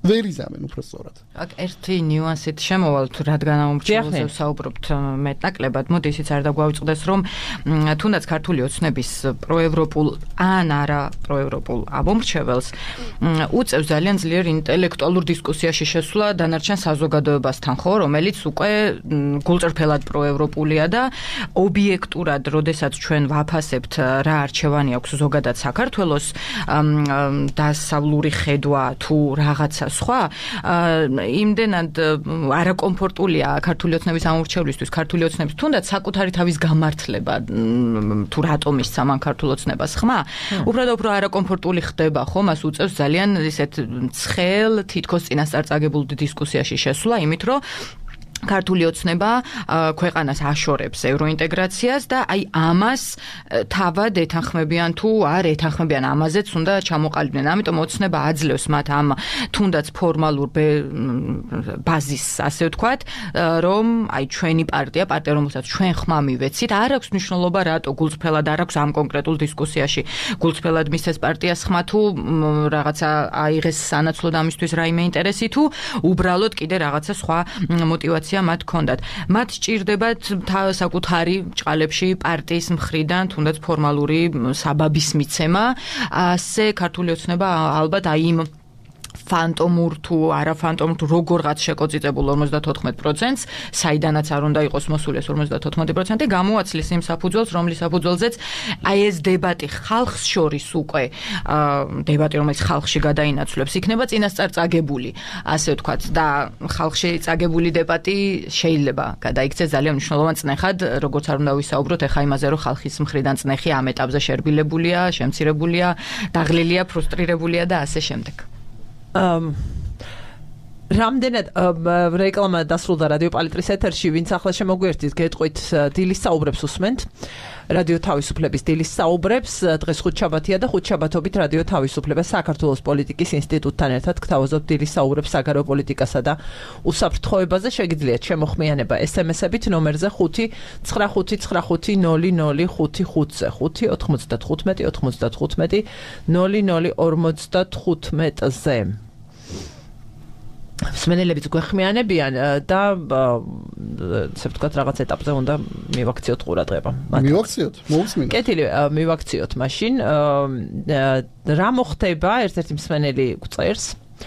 ვერ იზამენ უფრო სწორად. აქ ერთი ნიუანსით შემოვალთ, რადგან ამორჩეულზე ვსაუბრობთ მეტნაკლებად, მოდი ისიც არ დაგვავიწყდეს, რომ თუნდაც ქართული ოცნების პროევროპულ ან არა პროევროპულ ამომრჩეველს უწევს ძალიან ძლიერ ინტელექტუალურ დისკუსიაში შესვლა დანარჩენ საზოგადოებასთან, ხო, რომელიც უკვე გულწრფელად პროევროპულია და ობიექტურად, როდესაც ჩვენ ვაფასებთ რა არჩევანი აქვს ზოგადად საქართველოს დასავლური ხედვა თუ რაღაცა სხვა, იმდენად არაკომფორტულია ქართული ოცნების ამორჩევლისთვის, ქართული ოცნების თუნდაც საკუთარი თავის გამართლება თუ რატომ ისცა მან ქართულ ოცნებას ხმა, უბრალოდ უფრო არაკომფორტული ხდება, ხო, მას უწევს ძალიან ისეთ ცხელ, თითქოს წინასწარ წაგებულ დისკუსიაში შესვლა, იმით რომ ქართული ოცნება ქვეყანას აშორებს ევროინტეგრაციას და აი ამას თავად ეთანხმებიან თუ არ ეთანხმებიან, ამაზეც უნდა ჩამოყალიბდნენ. ამიტომ ოცნება აძლევს მათ ამ თუნდაც ფორმალურ ბაზისს, ასე ვთქვათ, რომ აი ჩვენი პარტია, რომელსაც ჩვენ ხმა მივეცით, არ აქვს მნიშვნელობა რატო გულწრფელად არ აქვს ამ კონკრეტულ დისკუსიაში გულწრფელად მისცეს პარტიას ხმა თუ რაღაცა აიღეს სანაცვლოდ ამისთვის რაიმე ინტერესი თუ უბრალოდ კიდე რაღაცა სხვა мотивация მათ ჰქონდათ. მათ სჭირდებათ საკუთარი ჭყალებში პარტიის მხრიდან თუნდაც ფორმალური საბაბის მიცემა, ასე ქართული ოცნება ალბათ აი იმ ფანტომურ თუ არაფანტომურ თუ როგორღაც შეკოწიწებულ 54%-ს, საიდანაც არ უნდა იყოს მოსული 54%, გამოაცლის იმ საფუძველს, რომლის საფუძველზეც აი ეს დებატი ხალხს შორის უკვე დებატი, რომელიც ხალხში გადაინაცვლებს, იქნება წინასწარ წაგებული, ასე ვთქვათ, და ხალხში წაგებული დებატი შეიძლება გადაიქცეს ძალიან მნიშვნელოვან წნეხად, როგორც არ უნდა ვისაუბროთ ახლა იმაზე, რომ ხალხის მხრიდან წნეხი ამ ეტაპზე შერბილებულია, შემცირებულია, დაღლილია, ფრუსტრირებულია და ასე შემდეგ. რამდენად რეკლამა დასრულდა რადიო პალიტრის ეთერში, ვინც ახლა შემოგვიერთით, გეტყვით დილის საუბრებს უსმენთ. რადიო თავისუფლების დილის საუბრებს დღეს ხუთშაბათია და ხუთშაბათობით რადიო თავისუფლება საქართველოს პოლიტიკის ინსტიტუტთან ერთად გთავაზობთ დილის საუბრებს საგარეო პოლიტიკასა და უსაფრთხოებაზე. შეგიძლიათ შემოხმიანება SMS-ებით ნომერზე 595900555-ზე 595-95-0055-ზე. მსმენელებიც გვეხმიანებიან და ასე ვთქვათ რაღაც ეტაპზე უნდა მივაქციოთ ყურადღება. მივაქციოთ, მოусმინოთ. კეთილი, მივაქციოთ მაშინ. რა მოხდება, ერთ-ერთი მსმენელი გვწერს.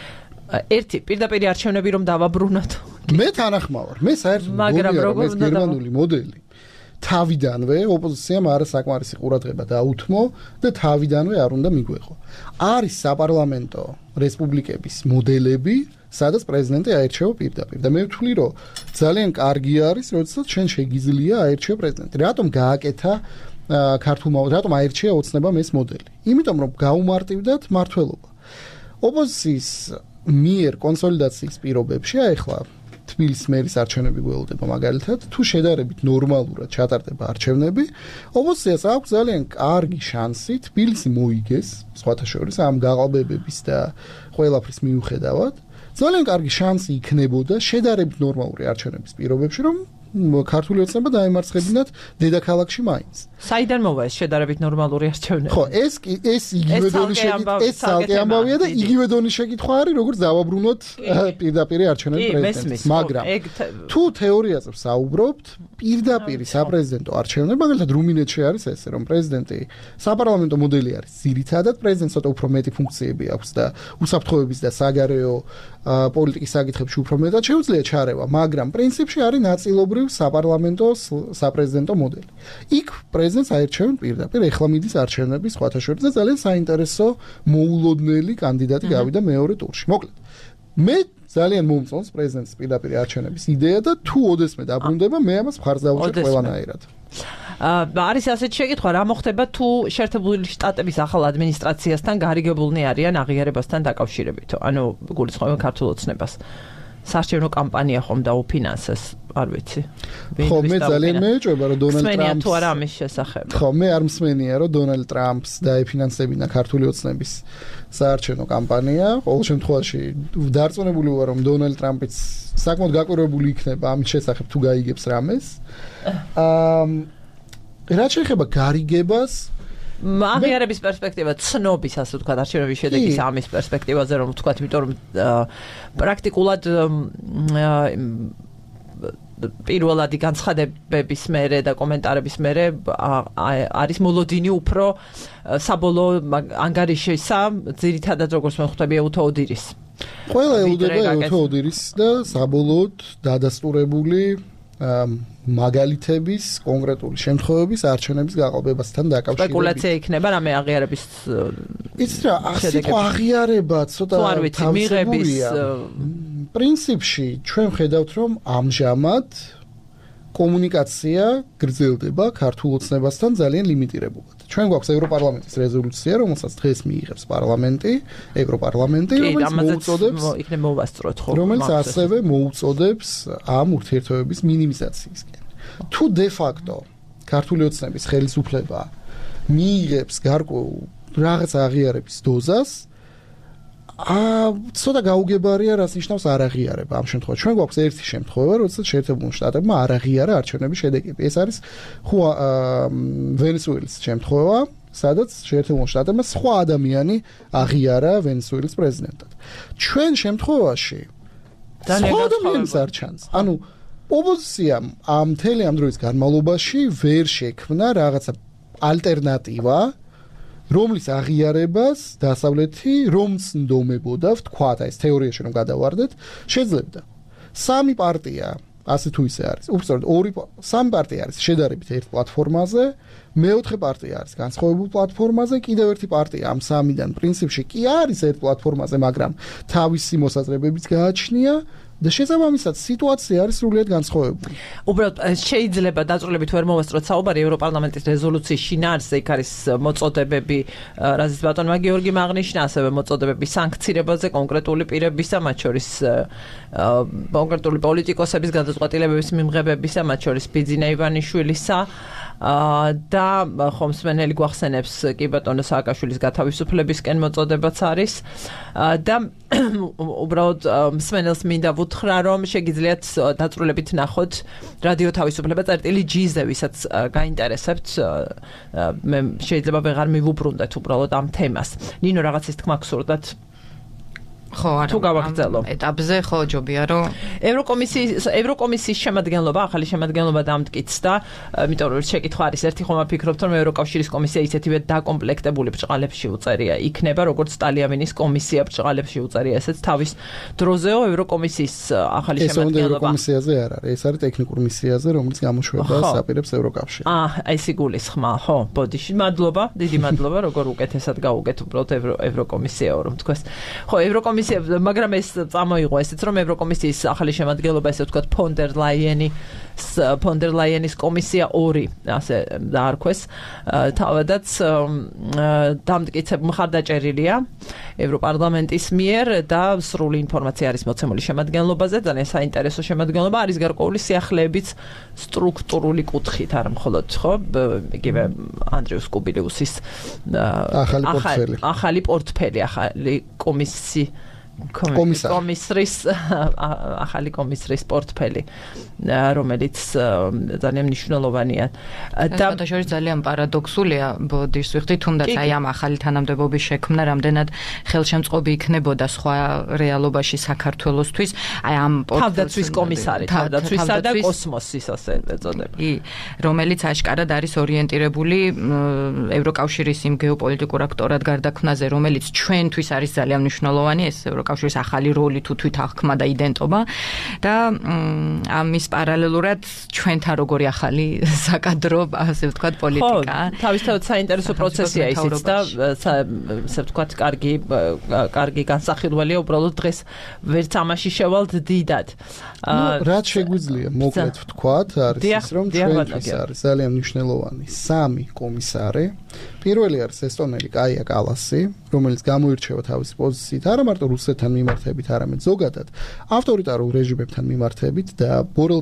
ერთი პირდაპირ არჩევნები რომ დავაბრუნოთ. მე თანახმავარ. მე საერთოდ ეს გერმანული მოდელი თავიდანვე ოპოზიციამ არასაკმარისი ყურადღება დაუთმო და თავიდანვე არ უნდა მიგვეღო. არის საპარლამენტო რესპუბლიკების მოდელები, სადაც პრეზიდენტი აირჩევა პირდაპირ და მე ვთვლი, რომ ძალიან კარგი არის, როდესაც ჩვენ შეგიძლია აირჩევა პრეზიდენტი. რატომ გააკეთა ქართულმა, რატომ აირჩია ოცნებამ ეს მოდელი? იმიტომ რომ გაუმარტივდათ მართველობა. ოპოზიციის მიერ კონსოლიდაციის პირობებში ახლა თბილისის მერის არჩევნები გველოდება მაგალითად, თუ შედარებით ნორმალურად ჩატარდება არჩევნები, ოპოზიციას აქვს ძალიან კარგი შანსი თბილისი მოიგეს, სხვათა შორის ამ გაყალბებების და ყველაფრის მიუხედავად, ძალიან კარგი შანსი იქნებოდა შედარებით ნორმალური არჩევნების პირობებში, რომ ქართული ოცნება დაემარცხებინათ დედაქალაქში მაინც. საიდან მოვა ეს შედარებით ნორმალური არჩევნები? ხო, ეს იგივე დონის შეკითხვა, ეს ცალკე ამბავია და იგივე დონის შეკითხვა არის, როგორც დავაბრუნოთ პირდაპირ არჩევნები პრეზიდენტს. მაგრამ თუ თეორიაზე ვსაუბრობთ, პირდაპირ საპრეზიდენტო არჩევნები, მაგალითად რუმინეთში არის ესე, რომ პრეზიდენტი საპარლამენტო მოდელი არის ძირითადად, პრეზიდენტს ცოტა უფრო მეტი ფუნქციები აქვს და უსაფრთხოების და საგარეო პოლიტიკის საკითხებში უფრო მეტად შეუძლია ჩარევა, მაგრამ პრინციპში არის ნაწილობრივ საპარლამენტო საპრეზიდენტო მოდელი. იქ პრეზიდენტს აირჩევენ პირდაპირ, ეხლა მიდის არჩევნები სხვათა შორის და ძალიან საინტერესო მოულოდნელი კანდიდატი გავიდა მეორე ტურში. მოკლედ, მე ძალიან მომწონს პრეზიდენტის პირდაპირ არჩევნების იდეა და თუ ოდესმე დაბრუნდება, მე ამას მხარს დავუჭერ ყველანაირად. არის ასეთი შეკითხვა, რა მოხდება თუ შეერთებული შტატების ახალ ადმინისტრაციასთან გარიგებულნი არიან აღიარებასთან დაკავშირებით? ანუ გულისხმობენ ქართულ ოცნებას. საარჩევნო კამპანია ხომ დაუფინანსეს, არ ვიცი. ხო, მე ძალიან მეეჭვება, რომ დონალდ ტრამპს თუ არა ამის შესახებ. ხო, მე არ მსმენია, რომ დონალდ ტრამპს დაეფინანსებინა ქართული ოცნების საარჩევნო კამპანია. ყოველ შემთხვევაში დარწმუნებული ვარ, რომ დონალდ ტრამპიც საკმაოდ გაკვირვებული იქნება ამის შესახებ თუ გაიგებს რამეს. რაც შეეხება გარიგებას, აღიარების პერსპექტივა, ცნობის, ასე ვთქვათ, არჩევნების შედეგის ამის პერსპექტივაზე, რომ ვთქვათ, იმიტომ რომ პრაქტიკულად პირველადი განცხადებების მერე და კომენტარების მერე არის მოლოდინი უფრო საბოლოო ანგარიშისა, ძირითადად როგორც მე ხვდები ეუთო ოდირის. ყველა ელოდება ეუთო ოდირის და საბოლოოდ დადასტურებული მაგალითების კონკრეტული შემთხვევების არჩევნების გაყალბებასთან დაკავშირებით. სპეკულაცია იქნება რამე აღიარების იცით რა, სიტყვა აღიარება ცოტა თავისებურია. პრინციპში ჩვენ ხედავთ რომ ამჟამად კომუნიკაცია გრძელდება ქართულ ოცნებასთან ძალიან ლიმიტირებულად. ჩვენ გვაქვს ევროპარლამენტის რეზოლუცია, რომელსაც დღეს მიიღებს პარლამენტი, ევროპარლამენტი, რომელიც ასევე მოუწოდებს ამ ურთიერთობების მინიმიზაციისკენ. თუ de facto ქართული ოცნების ხელისუფლება მიიღებს გარკვეულ რაღაც აღიარების დოზას, ცოტა გაუგებარია, რაც ნიშნავს არ აღიარება ამ შემთხვევაში. ჩვენ გვაქვს ერთი შემთხვევა, როდესაც შეერთებულ შტატებმა არ აღიარა არჩევნების შედეგები. ეს არის ვენესუელის შემთხვევა, სადაც შეერთებულ შტატებმა სხვა ადამიანი აღიარა ვენესუელის პრეზიდენტად. ჩვენ შემთხვევაში სხვა ადამიანს არ ჩანს. ანუ ოპოზიციამ ამ მთელი ამ დროის განმავლობაში ვერ შექმნა რაღაცა ალტერნატივა, რომლის აღიარებას დასავლეთი რომც ნდომებოდა, ვთქვათ, ეს თეორიაში რომ გადავარდეთ, შეძლებდა. სამი პარტია, ასე თუ ისე არის. უბრალოდ სამი პარტია არის შედარებით ერთ პლატფორმაზე, მეოთხე პარტია არის განსხვავებულ პლატფორმაზე, კიდევ ერთი პარტია ამ სამიდან პრინციპში კი არის ერთ პლატფორმაზე, მაგრამ თავისი მოსაზრებებიც გააჩნია. და შესაბამისად სიტუაცია არის სრულიად განსხვავებული. უბრალოდ შეიძლება დაწვრილებით ვერ მოვასწროთ საუბარი ევროპარლამენტის რეზოლუციის შინაარსზე, იქ არის მოწოდებები, რაზეც ბატონმა გიორგიმ აღნიშნა, ასევე მოწოდებები სანქცირებაზე კონკრეტული პირებისა, მათ შორის კონკრეტული პოლიტიკოსების გადაწყვეტილებების მიმღებებისა, მათ შორის ბიძინა ივანიშვილისა და ხომსმენელი გვახსენებს კი ბატონო სააკაშვილის გათავისუფლებისკენ მოწოდებაც არის და უბრალოდ მსმენელს მინდა ვუთხრა, რომ შეგიძლიათ დაწვრილებით ნახოთ რადიო თავისუფლება წერტილი G-ზე, ვისაც გაინტერესებთ, მე შეიძლება ვეღარ მივუბრუნდეთ უბრალოდ ამ თემას. ნინო რაღაცის თქმა გსურდათ? ხო, არა. თუ გავაგრძელო. ეტაპზე ხო ჯობია რომ ევროკომისიის შემადგენლობა, ახალი შემადგენლობა დამტკიცდა, იმიტომ რომ შეკითხვა არის, ერთი ხომ ვფიქრობთ, რომ ევროკავშირის კომისია ისეთივე დაკომპლექტებული ბრჭყალებში უწერია იქნება, როგორც ტალიამინის კომისია ბრჭყალებში უწერია, ესეც თავის დროზეო ევროკომისიის ახალი შემადგენლობა. ეს ევროკომისიაზე არ არის, ეს არის ტექნიკურ მისიაზე, რომელიც გამოშვებას აპირებს ევროკავშირი. ეს იგულისხმა, ხო, ბოდიში, მადლობა, დიდი მადლობა, როგორ უკეთესად გაუგეთ უბრალოდ ევროკომისიაო, რომ თქვეს. ხო, ევროკომისია, მაგრამ ეს წამოიღო ესეც, რომ ევროკომისიის ახალი შემადგენლობა, ესე ვთქვათ, ფონ დერ ლაიენის კომისია 2, ასე დაარქვეს, თავადაც მხარდაჭერილია ევროპარლამენტის მიერ და სრული ინფორმაცია არის მოცემული შემადგენლობაზე, ძალიან საინტერესო შემადგენლობა, არის გარკვეული სიახლეებიც სტრუქტურული კუთხით, არა მხოლოდ, ხო, იგივე ანდრიუს კუბილიუსის ახალი პორტფელი, ახალი კომისრის ახალი კომისრის პორტფელი, რომელიც ძალიან მნიშვნელოვანია. და შორის ძალიან პარადოქსულია, ბოდიშ ვიხდი, თუნდაც აი ამ ახალი თანამდებობის შექმნა რამდენად ხელშემწყობი იქნებოდა სხვა რეალობაში საქართველოსთვის, აი ამ თავდაცვის კომისარი, თავდაცვისა და კოსმოსის ასე ეწოდება. რომელიც აშკარად არის ორიენტირებული ევროკავშირის იმ გეოპოლიტიკურ აქტორად გარდაქმნაზე, რომელიც ჩვენთვის არის ძალიან მნიშვნელოვანი, ეს ევროკავშირის ახალი როლი თუ თვითაღქმა და იდენტობა და ამის პარალელურად ჩვენთან როგორი ახალი საკადრო, ასე ვთქვათ, პოლიტიკა. ხო, თავისთავად საინტერესო პროცესია ისიც და ასე ვთქვათ, კარგი განსახილველია, უბრალოდ დღეს ვერც ამაში შევალთ დიდად. რაც შეგვიძლია მოკლედ ვთქვათ, არის ის, რომ ჩვენთვის არის ძალიან მნიშვნელოვანი 3 კომისარი. პირველი არის ესტონელი კაია კალასი, რომელიც გამოირჩევა თავისი პოზიციით არა მარტო რუსეთთან მიმართებით, არამედ ზოგადად ავტორიტარულ რეჟიმებთან მიმართებით და ბორელთან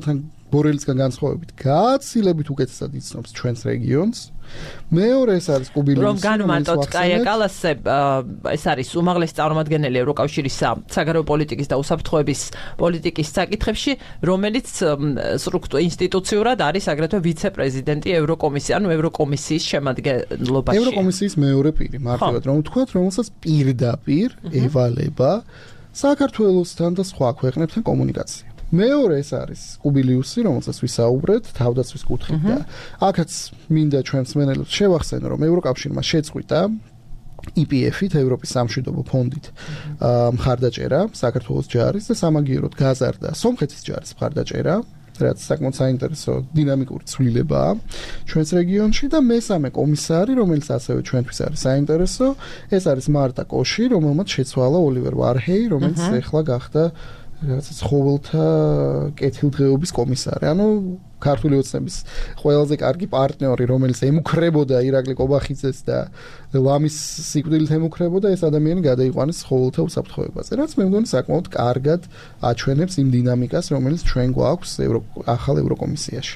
ბორელისგან განსხვავებით გაცილებით უკეთესად იცნობს ჩვენს რეგიონს. მეორე ეს არის კუბილიუსი, რომ განვარტოთ კაია კალასზე, ეს არის უმაღლესი წარმომადგენელი ევროკავშირის საგარეო პოლიტიკის და უსაფრთხოების პოლიტიკის საკითხებში, რომელიც ინსტიტუციურად არის აგრეთვე ვიცე-პრეზიდენტი ევროკომისიის, ანუ ევროკომისიის შემადგენლობაში. ევროკომისიის მეორე პირი, მარტივად რომ ვთქვათ, რომელსაც პირდაპირ ევალება საქართველოსთან და სხვა ქვეყნებთან კომუნიკაცია. მეორე ეს არის კუბილიუსი, რომელსაც ვისაუბრეთ თავდაცვის კუთხით და აქაც მინდა ჩვენს მსმენელებს შევახსენო, რომ ევროკავშირმა შეწყვიტა IPF-ით, ევროპის სამშვიდობო ფონდით მხარდაჭერა საქართველოს ჯარის და სამაგიეროდ გაზარდა სომხეთის ჯარის მხარდაჭერა, რაც საკმაოდ საინტერესო დინამიკური ცვლილებაა ჩვენს რეგიონში და მესამე კომისარი, რომელიც ასევე ჩვენთვის არის საინტერესო, ეს არის მარტა კოში, რომელმაც შეცვალა ოლივერ ვარჰეი, რომელიც ახლა გახდა რაც ცხოველთა კეთილდღეობის კომისარი. ანუ ქართული ოცნების ყველაზე კარგი პარტნიორი, რომელიც ემუქრებოდა ირაკლი კობახიძეს და ლამის სიკვდილით ემუქრებოდა, ეს ადამიანი გადაიყვანეს ცხოველთა უსაფრთხოებაზე. რაც მე მგონი საკმაოდ კარგად აჩვენებს იმ დინამიკას, რომელიც ჩვენ გვაქვს ახალ ევროკომისიაში.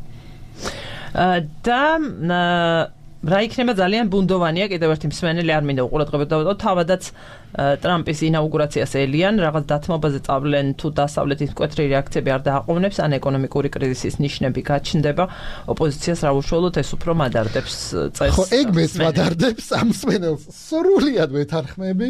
და რა იქნება ძალიან ბუნდოვანია, კიდევ ერთი მსმენელი არ მინდა უყურადღებოდ დავადო, თავადაც ტრამპის ინაუგურაციას ელიან, რაღაც დათმობაზე წავლენ თუ დასავლეთის მკვეთრი რეაქციები არ დააყოვნებს, ან ეკონომიკური კრიზისის ნიშნები გაჩნდება, ოპოზიციას რა უშუალოდ ეს უფრო მადარდებს წესს. ხო, ეგ მეც მადარდებს ამ მსმენელს. სრულიად ვეთანხმები.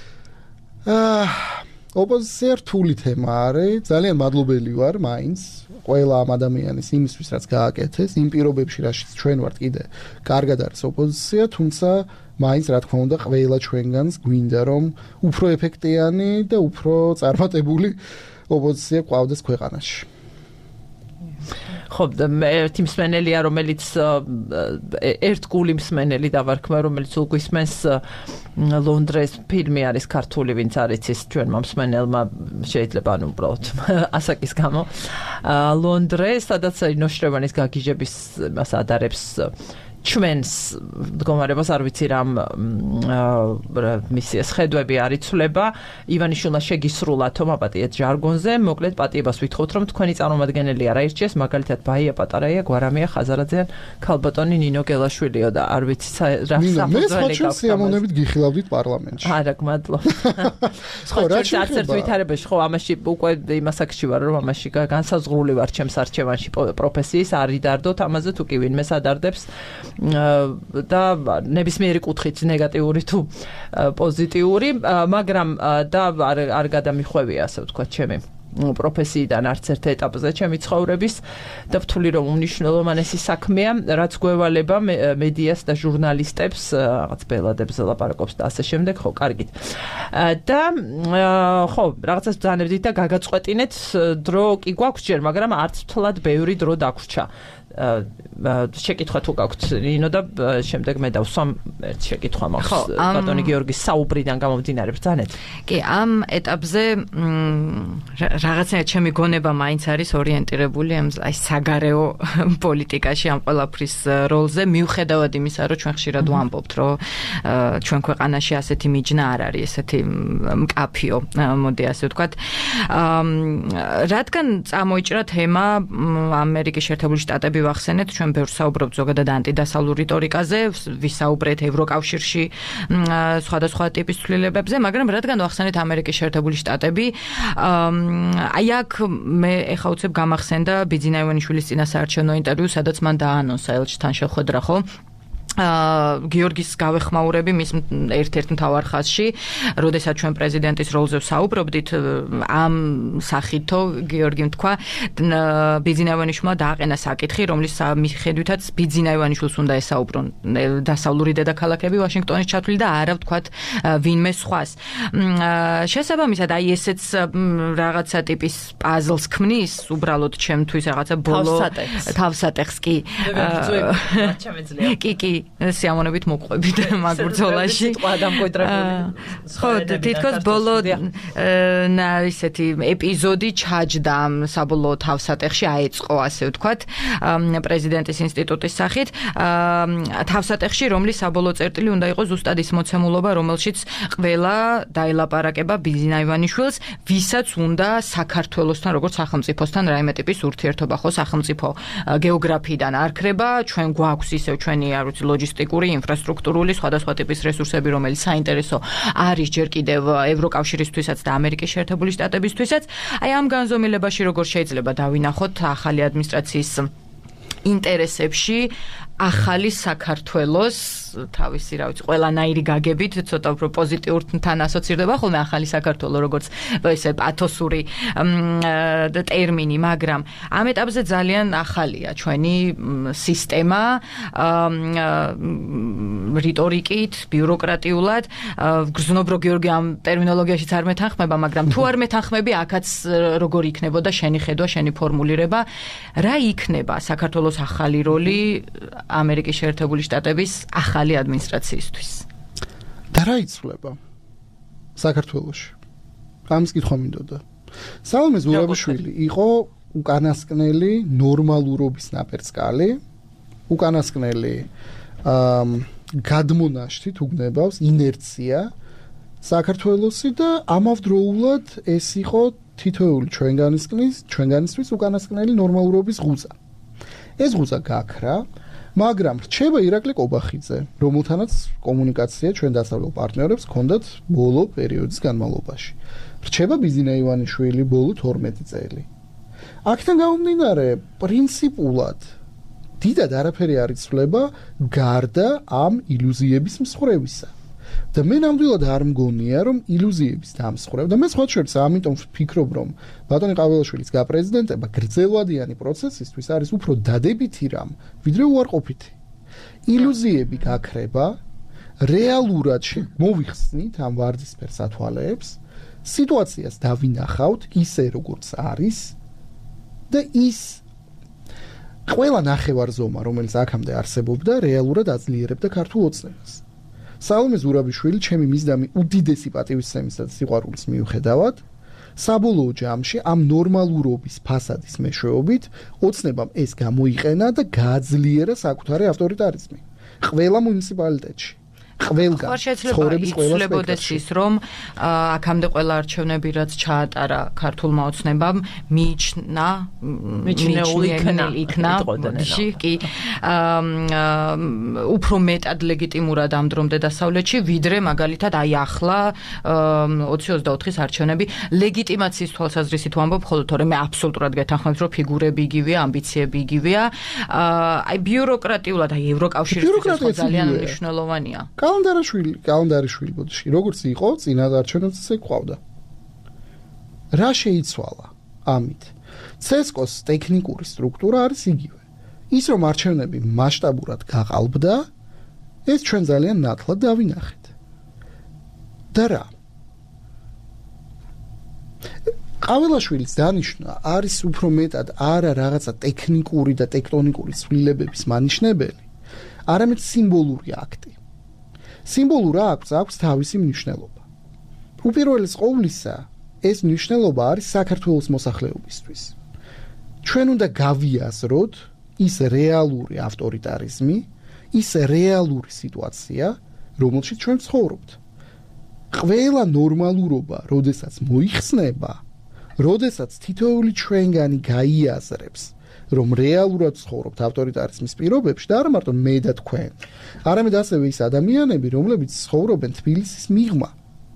ოპოზიცია რთული თემა არის, ძალიან მადლობელი ვარ მაინც ყველა ამ ადამიანის იმისთვის, რაც გააკეთეს, იმ პირობებში, რაშიც ჩვენ ვართ კიდე კარგად არის ოპოზიცია, თუმცა მაინც რა თქმა უნდა ყველა ჩვენგანს გვინდა რომ უფრო ეფექტიანი და უფრო წარმატებული ოპოზიცია ყავდეს ქვეყანაში. ხო, ერთი მსმენელია, რომელიც ერთგული მსმენელი დავარქმა, რომელიც უგვისმენს ლონდრეს ფილმი არის ქართული, ვინც არის ის ჩვენმა მსმენელმა შეიძლება ანუ უბრალოდ ასაკის გამო. ლონდრე, სადაც ნოშრევანის გაგიჟების მას ადარებს ჩვენს მდგომარებას, არ ვიცი რამ მისიას ხედვები არ იცვლება. ივანიშვილმა შეგისრულა თომაპატიეთ ჟარგონზე, მოკლედ პატიებას ვითხოვთ, რომ თქვენი წარმომადგენელი არ აირჩიეს, მაგალითად ბაია პატარაია, გვარამია ხაზარაძე, ქალბატონი ნინო გელაშვილიო და არ ვიცი რა საფუძველი გაქვს. სიამოვნებით გიხილავდით პარლამენტში. არა, გმადლობ. ხო, არც ერთ ვითარებაში, ხო, ამაში უკვე იმასაკში ვარ, რომ ამაში განსაზღვრული ვარ ჩემს არჩევანში პროფესიის, არ იდარდოთ ამაზე თუ კი ვინმეს ადარდებს. და ნებისმიერი კუთხით ნეგატიური თუ პოზიტიური, მაგრამ და არ გადამიხვევია, ასე ვთქვათ, ჩემი პროფესიიდან არც ერთ ეტაპზე ჩემი ცხოვრების და ვთვლი რომ უმნიშვნელოვანესი საქმეა, რაც გვევალება მედიას და ჟურნალისტებს, რაღაც ბელადებს ლაპარაკობს და ასე შემდეგ, ხო, კარგით. და ხო, რაღაცას ბრძანებდით და გაგაწყვეტინეთ, დრო კი გვაქვს ჯერ, მაგრამ არც თლად ბევრი დრო დაგვრჩა. შეკითხვა თუ გაქვთ ნინო და შემდეგ მე დავსვამ ერთ შეკითხვა მაქვს ბატონი გიორგის საუბრიდან გამომდინარე ბრძანეთ. კი, ამ ეტაპზე რაღაცნაირად ჩემი გონება მაინც არის ორიენტირებული ამ საგარეო პოლიტიკაში ამ ყველაფრის როლზე, მიუხედავად იმისა, რომ ჩვენ ხშირად ვამბობთ, რომ ჩვენ ქვეყანაში ასეთი მიჯნა არ არის, ესეთი მკაფიო, მოდი ასე ვთქვათ. რადგან წამოიჭრა თემა ამერიკის შეერთებული შტატები ვახსენეთ, ჩვენ ბევრს საუბრობთ ზოგადად ანტიდასავლურ რიტორიკაზე, ვისაუბრეთ ევროკავშირში სხვადასხვა ტიპის ცვლილებებზე, მაგრამ რადგან ვახსენეთ ამერიკის შეერთებული შტატები, აი აქ მე ეხა უცებ გამახსენდა ბიძინა ივანიშვილის წინასაარჩევნო ინტერვიუ, სადაც მან დაანონსა ელჩთან შეხვედრა, ხო? გიორგის გავეხმაურები მის ერთ-ერთ მთავარ ხაზში, როდესაც ჩვენ პრეზიდენტის როლზე ვსაუბრობდით, ამ სახითო გიორგიმ თქვა, ბიძინა ივანიშვილმა დააყენა საკითხი, რომლის მიხედვითაც ბიძინა ივანიშვილს უნდა ესაუბრონ დასავლური დედაქალაქები ვაშინგტონის ჩათვლილი და არა ვთქვათ ვინმე სხვას. შესაბამისად, აი ესეც რაღაცა ტიპის პაზლს ქმნის, უბრალოდ ჩემთვის რაღაცა ბოლო თავსატეხს კი. კი. სიამოვნებით მოყვებით მაგ ბრძოლაში. ხო, თითქოს ბოლო ისეთი ეპიზოდი ჩაჯდა საბოლოო თავსატეხში აეწყო, ასე ვთქვათ, პრეზიდენტის ინსტიტუტის სახით, თავსატეხში, რომლის საბოლოო წერტილი უნდა იყოს ზუსტად ის მოცემულობა, რომელშიც ყველა დაელაპარაკება ბიზნა ივანიშვილს, ვისაც უნდა საქართველოსთან, როგორც სახელმწიფოსთან რაიმე ტიპის ურთიერთობა, ხო, სახელმწიფო გეოგრაფიიდან არქრება, ჩვენ გვაქვს ისევ ჩვენი, არ ვიცი, ლოჯისტიკური, ინფრასტრუქტურული, სხვადასხვა ტიპის რესურსები, რომელიც საინტერესო არის ჯერ კიდევ ევროკავშირისთვისაც და ამერიკის შეერთებული შტატებისთვისაც. აი ამ განზომილებაში როგორ შეიძლება დავინახოთ ახალი ადმინისტრაციის ინტერესებში ახალი საქართველოს თავისი, რა ვიცი, ყველანაირი გაგებით, ცოტა უფრო პოზიტიურთან ასოცირდება ხოლმე ახალი საქართველო, როგორც ესე პათოსური ტერმინი, მაგრამ ამ ეტაპზე ძალიან ახალია ჩვენი სისტემა რიტორიკით, ბიუროკრატიულად, გრძნობ რო გიორგი ამ ტერმინოლოგიაშიც არ მეთანხმება, მაგრამ თუ არ მეთანხმები, აქაც როგორ იქნებოდა შენი ხედვა, შენი ფორმულირება, რა იქნება საქართველოს ახალი როლი ამერიკის შეერთებული შტატების ახალი ადმინისტრაციისთვის. და რა იცვლება საქართველოში? ამის კითხვა მინდოდა. სალომე ზურაბიშვილი იყო უკანასკნელი ნორმალურობის ნაპერწკალი, უკანასკნელი გადმონაშთი თუ გნებავს ინერცია საქართველოსი და ამავდროულად ეს იყო თითოეული ჩვენგანისთვის უკანასკნელი ნორმალურობის ღუზა. ეს ღუზა გაქრა, მაგრამ რჩება ირაკლი კობახიძე, რომელთანაც კომუნიკაცია ჩვენ დასავლელ პარტნიორებს ჰქონდათ ბოლო პერიოდის განმავლობაში. რჩება ბიზნა ივანიშვილი ბოლო 12 წელი. აქედან გამომდინარე, პრინციპულად დიდად არაფერი არ იცვლება გარდა ამ ილუზიების მსხრევისა. და მე ნამდვილად არ მგონია, რომ ილუზიების დამსხვრევ და მე სხვა შორის ამიტომ ვფიქრობ, რომ ბატონი ყაველაშვილის გაპრეზიდენტება გრძელვადიანი პროცესისთვის არის უფრო დადებითი რამ, ვიდრე უარყოფითი. ილუზიები გაქრება, რეალურად მოვიხსნით ამ ვარდისფერ სათვალეებს, სიტუაციას დავინახავთ ისე როგორც არის და ის ყველა ნახევარზომა, რომელიც აქამდე არსებობდა, რეალურად აძლიერებდა ქართულ ოცნებას. სალომე ზურაბიშვილი ჩემი მისდამი უდიდესი პატივისცემისა და სიყვარულის მიუხედავად საბოლოო ჯამში ამ ნორმალურობის ფასადის მეშვეობით ოცნებამ ეს გამოიყენა და გააძლიერა საკუთარი ავტორიტარიზმი ყველა მუნიციპალიტეტში. ყველგან ცხოვრების ყველა იცვლებოდეს ის, რომ აქამდე ყველა არჩევნები რაც ჩაატარა ქართულმა ოცნებამ მიჩნეული იქნა კი უფრო მეტად ლეგიტიმურად ამ დრომდე დასავლეთში, ვიდრე მაგალითად აი ახლა 2024-ის არჩევნები ლეგიტიმაციის თვალსაზრისით ვამბობ, ხოლო თორემ მე აბსოლუტურად გეთანხმებთ, რომ ფიგურები იგივეა, ამბიციები იგივეა. აი ბიუროკრატიულად, აი ევროკავშირისთვის ძალიან მნიშვნელოვანია. კალენდარიშვილი ბოდიში, როგორც იყო, წინა არჩევნებს ისე ყავდა. რა შეიცვალა ამით? CSKO-ს ტექნიკური სტრუქტურა არის იგივე. ის რომ არჩევნები მასშტაბურად გაყალბდა, ეს ჩვენ ძალიან ნათლად დავინახეთ. და რა? ყაველაშვილის დანიშვნა არის უფრო მეტად არა რაღაცა ტექნიკური და ტექტონიკური ცვლილებების მანიშნებელი, არამედ სიმბოლური აქტი. სიმბოლურ აქტს აქვს თავისი მნიშვნელობა. უპირველეს ყოვლისა, ეს მნიშვნელობა არის საქართველოს მოსახლეობისთვის. ჩვენ უნდა გავიაზროთ ის რეალური ავტორიტარიზმი, ის რეალური სიტუაცია, რომელშიც ჩვენ ცხოვრობთ. ყველა ნორმალურობა, როდესაც მოიხსნება, როდესაც თითოეული ჩვენგანი გაიაზრებს, რომ რეალურად ცხოვრობთ ავტორიტარიზმის პირობებში და არა მარტო მე და თქვენ, არამედ ასევე ის ადამიანები, რომლებიც ცხოვრობენ თბილისის მიღმა.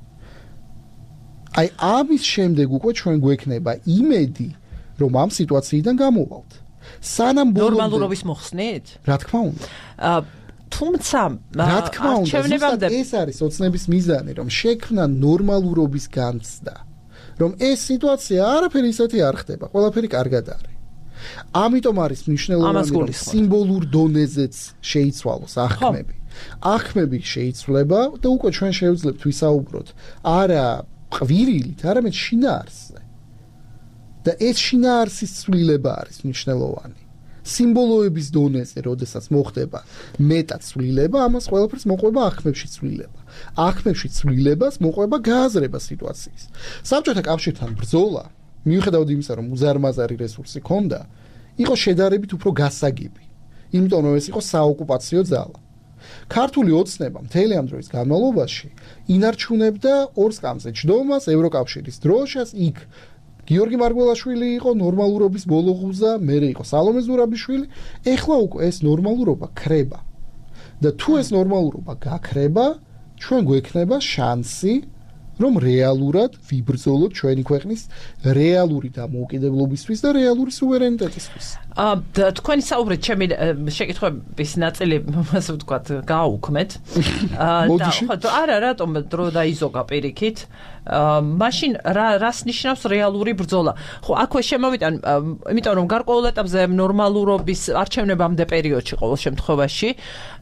აი ამის შემდეგ უკვე ჩვენ გვექნება იმედი, რომ ამ სიტუაციიდან გამოვალთ. სანამ ნორმალურობის მოხსნით? რა თქმა უნდა. თუმცა რა თქმა უნდა, ეს არის ოცნების მიზანი, რომ შექმნა ნორმალურობის განცდა. რომ ეს სიტუაცია არაფერი ისეთი არ ხდება, ყველაფერი კარგად არის. ამიტომ არის მნიშვნელოვანი, რომ სიმბოლურ დონეზეც შეიცვალოს აღქმები. აღქმები შეიცვლება და უკვე ჩვენ შევძლებთ ვისაუბროთ არა ყვირილით, არამედ შინაარსზე. და ეს შინაარსის ცვლილება არის მნიშვნელოვანი. სიმბოლოების დონეზე, როდესაც მოხდება მეტად ცვლილება, ამას ყველაფერს მოყვება აღქმებში ცვლილება. აღქმებში ცვლილებას მოყვება გააზრება სიტუაციის. საბჭოთა კავშირთან ბრძოლა, მიუხედავად იმისა, რომ უზარმაზარი რესურსი ჰქონდა, იყო შედარებით უფრო გასაგები. იმიტომ რომ ეს იყო საოკუპაციო ძალა. ქართული ოცნება მთელი ამ დროის განმავლობაში ინარჩუნებდა ორ სკამზე ჯდომას, ევროკავშირის დროშას, იქ გიორგი მარგველაშვილი იყო ნორმალურობის ბოლოღუზა, მერე იყო სალომე ზურაბიშვილი, ეხლა უკვე ეს ნორმალურობა ქრება. და თუ ეს ნორმალურობა გაქრება, ჩვენ გვექნება შანსი, რომ რეალურად ვიბრძოლოთ ჩვენი ქვეყნის რეალური დამოუკიდებლობისთვის და რეალური სუვერენიტეტისთვის. თქვენი საუბრით ჩემი შეკითხვების ნაწილი, ასე ვთქვათ, გააუქმეთ. არა, რატომ დრო დაიზოგა პირიქით? მაშინ რას ნიშნავს რეალური ბრძოლა? ხო, აქვე შემოვიტან, იმიტომ რომ გარკვეულ ეტაპზე ნორმალურობის არჩევნებამდე პერიოდში ყოველ შემთხვევაში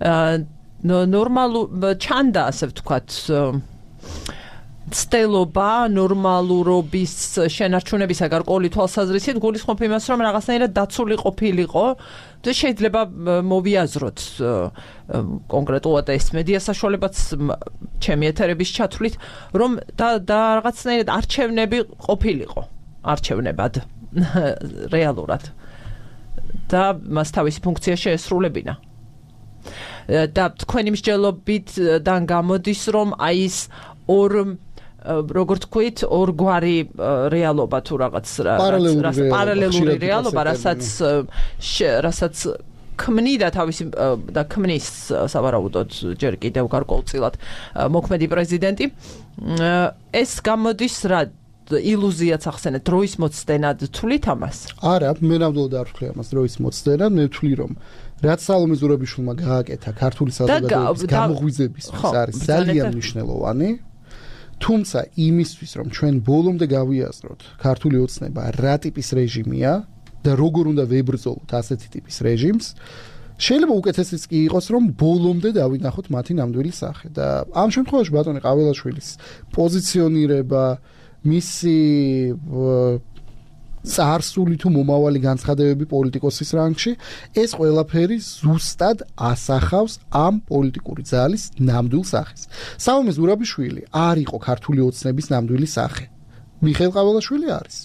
ჩანდა, ასე ვთქვათ, ცდელობა ნორმალურობის შენარჩუნებისა გარკვეული თვალსაზრისით გულისხმობ იმას, რომ რაღაცნაირად დაცული ყოფილიყო და შეიძლება მოვიაზროთ კონკრეტულად ეს მედია საშუალებაც ჩემი ეთერების ჩათვლით, რომ და რაღაცნაირად არჩევნები ყოფილიყო, არჩევნებად რეალურად და მას თავისი ფუნქცია შეესრულებინა. და თქვენი მსჯელობიდან გამოდის, რომ აი ეს როგორ თქვით, ორგვარი რეალობა თუ რაღაც პარალელური რეალობა, რასაც ქმნიდა თავისი და ქმნის სავარაუდოდ ჯერ კიდევ გარკვეულწილად მოქმედი პრეზიდენტი, ეს გამოდის რა ილუზიაც ახსენეთ, დროის მოცდენად თვლით ამას? არა, მე ნამდვილად არ ვთვლი ამას დროის მოცდენად, მე ვთვლი რომ რაც სალომე ზურაბიშვილმა გააკეთა ქართული საზოგადოების გამოღვიძებისთვის არის ძალიან მნიშვნელოვანი. თუმცა იმისთვის, რომ ჩვენ ბოლომდე გავიაზროთ ქართული ოცნება რა ტიპის რეჟიმია და როგორ უნდა ვებრძოლოთ ასეთი ტიპის რეჟიმს, შეიძლება უკეთესიც კი იყოს, რომ ბოლომდე დავინახოთ მათი ნამდვილი სახე და ამ შემთხვევაში ბატონი ყაველაშვილის პოზიციონირება, მისი წარსული თუ მომავალი განცხადებები პოლიტიკოსის რანგში, ეს ყველაფერი ზუსტად ასახავს ამ პოლიტიკური ძალის ნამდვილ სახეს. სალომე ზურაბიშვილი არ იყო ქართული ოცნების ნამდვილი სახე. მიხეილ ყაველაშვილი არის.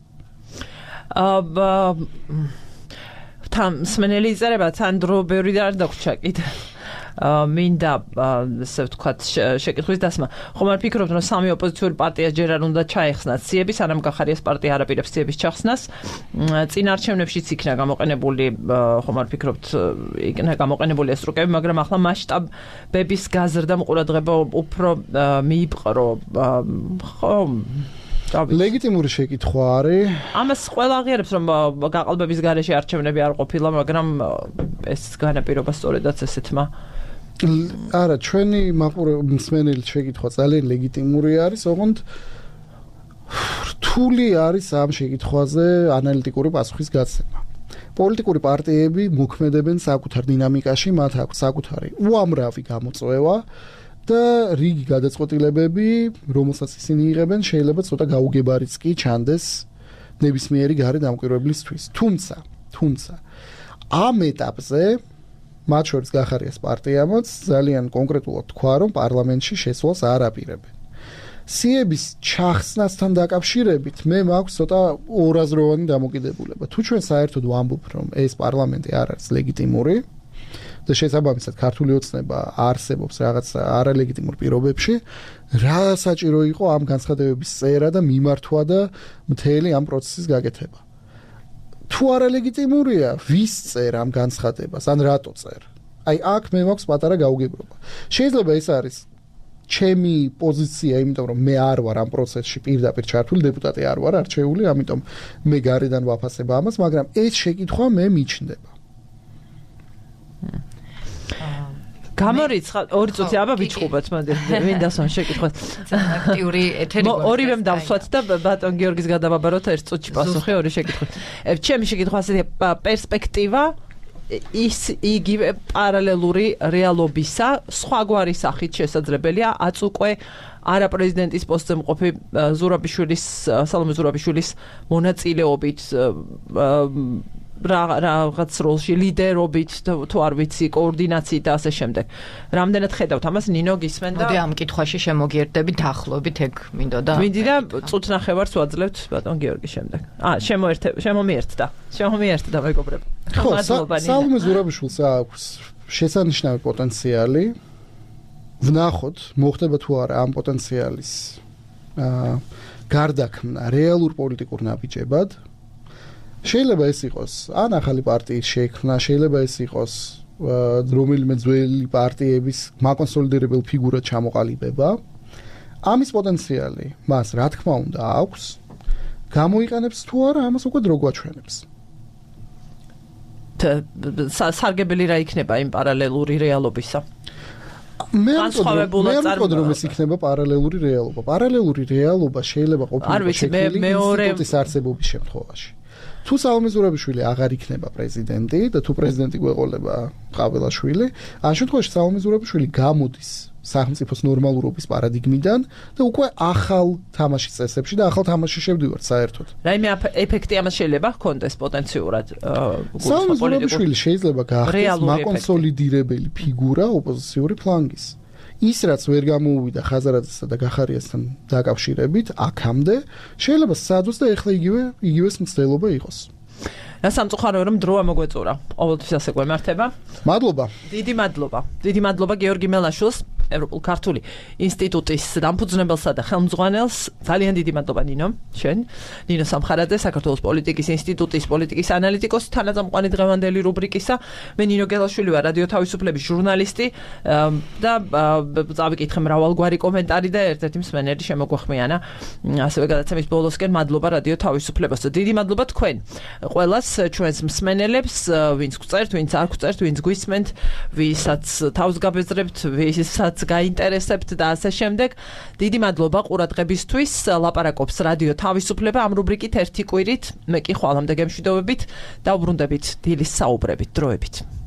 თან სმენელი იწერება, თან დრო ბევრი არ დაგვრჩა კიდე. მინდა ასე ვთქვათ შეკითხვის დასმა. ხომ არ ფიქრობთ, რომ სამი ოპოზიციური პარტია ჯერ არ უნდა ჩაეხსნათ ციების, არამ გახარიას პარტია არ აპირებს ციების ჩახსნას. წინ არჩევნებშიც იქნა გამოყენებული, ხომ არ ფიქრობთ, იქნა გამოყენებული ეს რუკები, მაგრამ ახლა მასშტაბების გაზრდა ყურადღება უფრო მიიპყრო. ხო, ლეგიტიმური შეკითხვა არის. ამას ყველა აღიარებს, რომ გაყალბების გარეშე არჩევნები არ ყოფილა, მაგრამ ეს განაპირობა სწორედაც ესეთმა. არა, ჩვენი მსმენელი შეკითხვა ძალიან ლეგიტიმური არის, ოღონდ რთული არის ამ შეკითხვაზე ანალიტიკური პასუხის გაცემა. პოლიტიკური პარტიები მოქმედებენ საკუთარ დინამიკაში, მათ აქვს საკუთარი უამრავი გამოწვევა და რიგი გადაწყვეტილებები, რომელსაც ისინი იღებენ, შეიძლება ცოტა გაუგებარიც კი ჩანდეს ნებისმიერი გარე დამკვირვებლისთვის. თუმცა ამ ეტაპზე მათ შორის გახარიას პარტიამაც ძალიან კონკრეტულად თქვა, რომ პარლამენტში შესვლას არ აპირებენ. სიების ჩახსნასთან დაკავშირებით მე მაქვს ცოტა ორაზროვანი დამოკიდებულება. თუ ჩვენ საერთოდ ვამბობ, რომ ეს პარლამენტი არ არის ლეგიტიმური და შესაბამისად ქართული ოცნება არსებობს რაღაც არალეგიტიმურ პირობებში, რა საჭირო იყო ამ განცხადებების წერა და მიმართვა და მთელი ამ პროცესის გაკეთება. თუ არალეგიტიმურია, ვის წერ ამ განცხადებას, ან რატო წერ? აი აქ მე მაქვს პატარა გაუგებრობა. შეიძლება ეს არის ჩემი პოზიცია, იმიტომ რომ მე არ ვარ ამ პროცესში პირდაპირ ჩართული, დეპუტატი არ ვარ არჩეული, ამიტომ მე გარედან ვაფასებ ამას, მაგრამ ეს შეკითხვა მე მიჩნდება. გამორიცხა 2 წუთი აბა ვიჩხუბოთ, მინდა სამ შეკითხვას. აქტიური ეთერი. ორივემ დავსვათ და ბატონ გიორგის გადავაბაროთ 1 წუთში პასუხი 2 შეკითხვა. ჩემი შეკითხვა ასეთი პერსპექტივა ის იგივე პარალელური რეალობისა, სხვაგვარი სახით შესაძლებელია, აც უკვე არა პრეზიდენტის პოსტზე მყოფი ზურაბიშვილის, სალომე ზურაბიშვილის მონაწილეობით რაღაც როლში ლიდერობით თუ არ ვიცი კოორდინაციით და ასე შემდეგ რამდენად ხედავთ ამას ნინო გისმენ და მოდი ამ კითხვაში შემოგიერთდები დაახლოებით ეგ მინდოდა მინდი და წუთ ნახევარს ვაძლევთ ბატონ გიორგის შემდეგ შემომიერთდა მეგობრებო ხო სალომე ზურაბიშვილს აქვს შესანიშნავი პოტენციალი ვნახოთ მოხდება თუ არა ამ პოტენციალის გარდაქმნა რეალურ პოლიტიკურ ნაბიჯებად შეიძლება ეს იყოს ან ახალი პარტიის შექმნა შეიძლება ეს იყოს რომელიმე ძველი პარტიების მაკონსოლიდირებელ ფიგურად ჩამოყალიბება ამის პოტენციალი მას რა თქმა უნდა აქვს გამოიყენებს თუ არა ამას უკვე დრო გვაჩვენებს სარგებელი რა იქნება იმ პარალელური რეალობისა მე ვთქვი რომ ეს იქნება პარალელური რეალობა პარალელური რეალობა შეიძლება ყოფილიყო შექმნილი ინსტიტუტის არსებობის შემთხვევაში თუ სალომე ზურაბიშვილი აღარ იქნება პრეზიდენტი და თუ პრეზიდენტი გვეყოლება ყაველაშვილი ამ შემთხვევაში სალომე ზურაბიშვილი გამოდის სახელმწიფოს ნორმალურობის პარადიგმიდან და უკვე ახალ თამაშის წესებში და ახალ თამაშში შევდივართ საერთოდ. რაიმე ეფექტი ამას შეიძლება ჰქონდეს პოტენციურად სალომე ზურაბიშვილი შეიძლება გახდეს მაკონსოლიდირებელი ფიგურა ოპოზიციური ფლანგის. ის რაც ვერ გამოუვიდა ხაზარაძესა და გახარიასთან დაკავშირებით აქამდე შეიძლება სადოს და ეხლა იგივეს მცდელობა იყოს. რა სამწუხაროა რომ დრო ამოგვეწურა. ყოველთვის ასე გვემართება. მადლობა. დიდი მადლობა გიორგი მელაშვილს ევროპულ ქართული ინსტიტუტის დამფუძნებელსა და ხელმძღვანელს. ძალიან დიდი მადლობა ნინო, შენ. ნინო სამხარაძე, საქართველოს პოლიტიკის ინსტიტუტის პოლიტიკის ანალიტიკოსი, თანაწამყვანი დღევანდელი რუბრიკისა. მე ნინო გელაშვილი ვარ, რადიო თავისუფლების ჟურნალისტი და წავიკითხე მრავალგვარი კომენტარი და ერთ-ერთი მსმენელი შემოგვეხმიანა. ასევე გადაცემის ბოლოსკენ მადლობა რადიო თავისუფლებას. დიდი მადლობა თქვენ ყველას ჩვენს მსმენელებს, ვინც გვწერთ, ვინც არ გვწერთ, ვინც გვისმენთ, ვისაც თავს გაბეზრებთ, ვისაც გაინტერესებთ და ასე შემდეგ. დიდი მადლობა ყურადღებისთვის. ლაპარაკობს რადიო თავისუფლება ამ რუბრიკით ერთი კვირით. მე კი ხვალამდე გემშვიდობებით და უბრუნდებით დილის საუბრებით დროებით.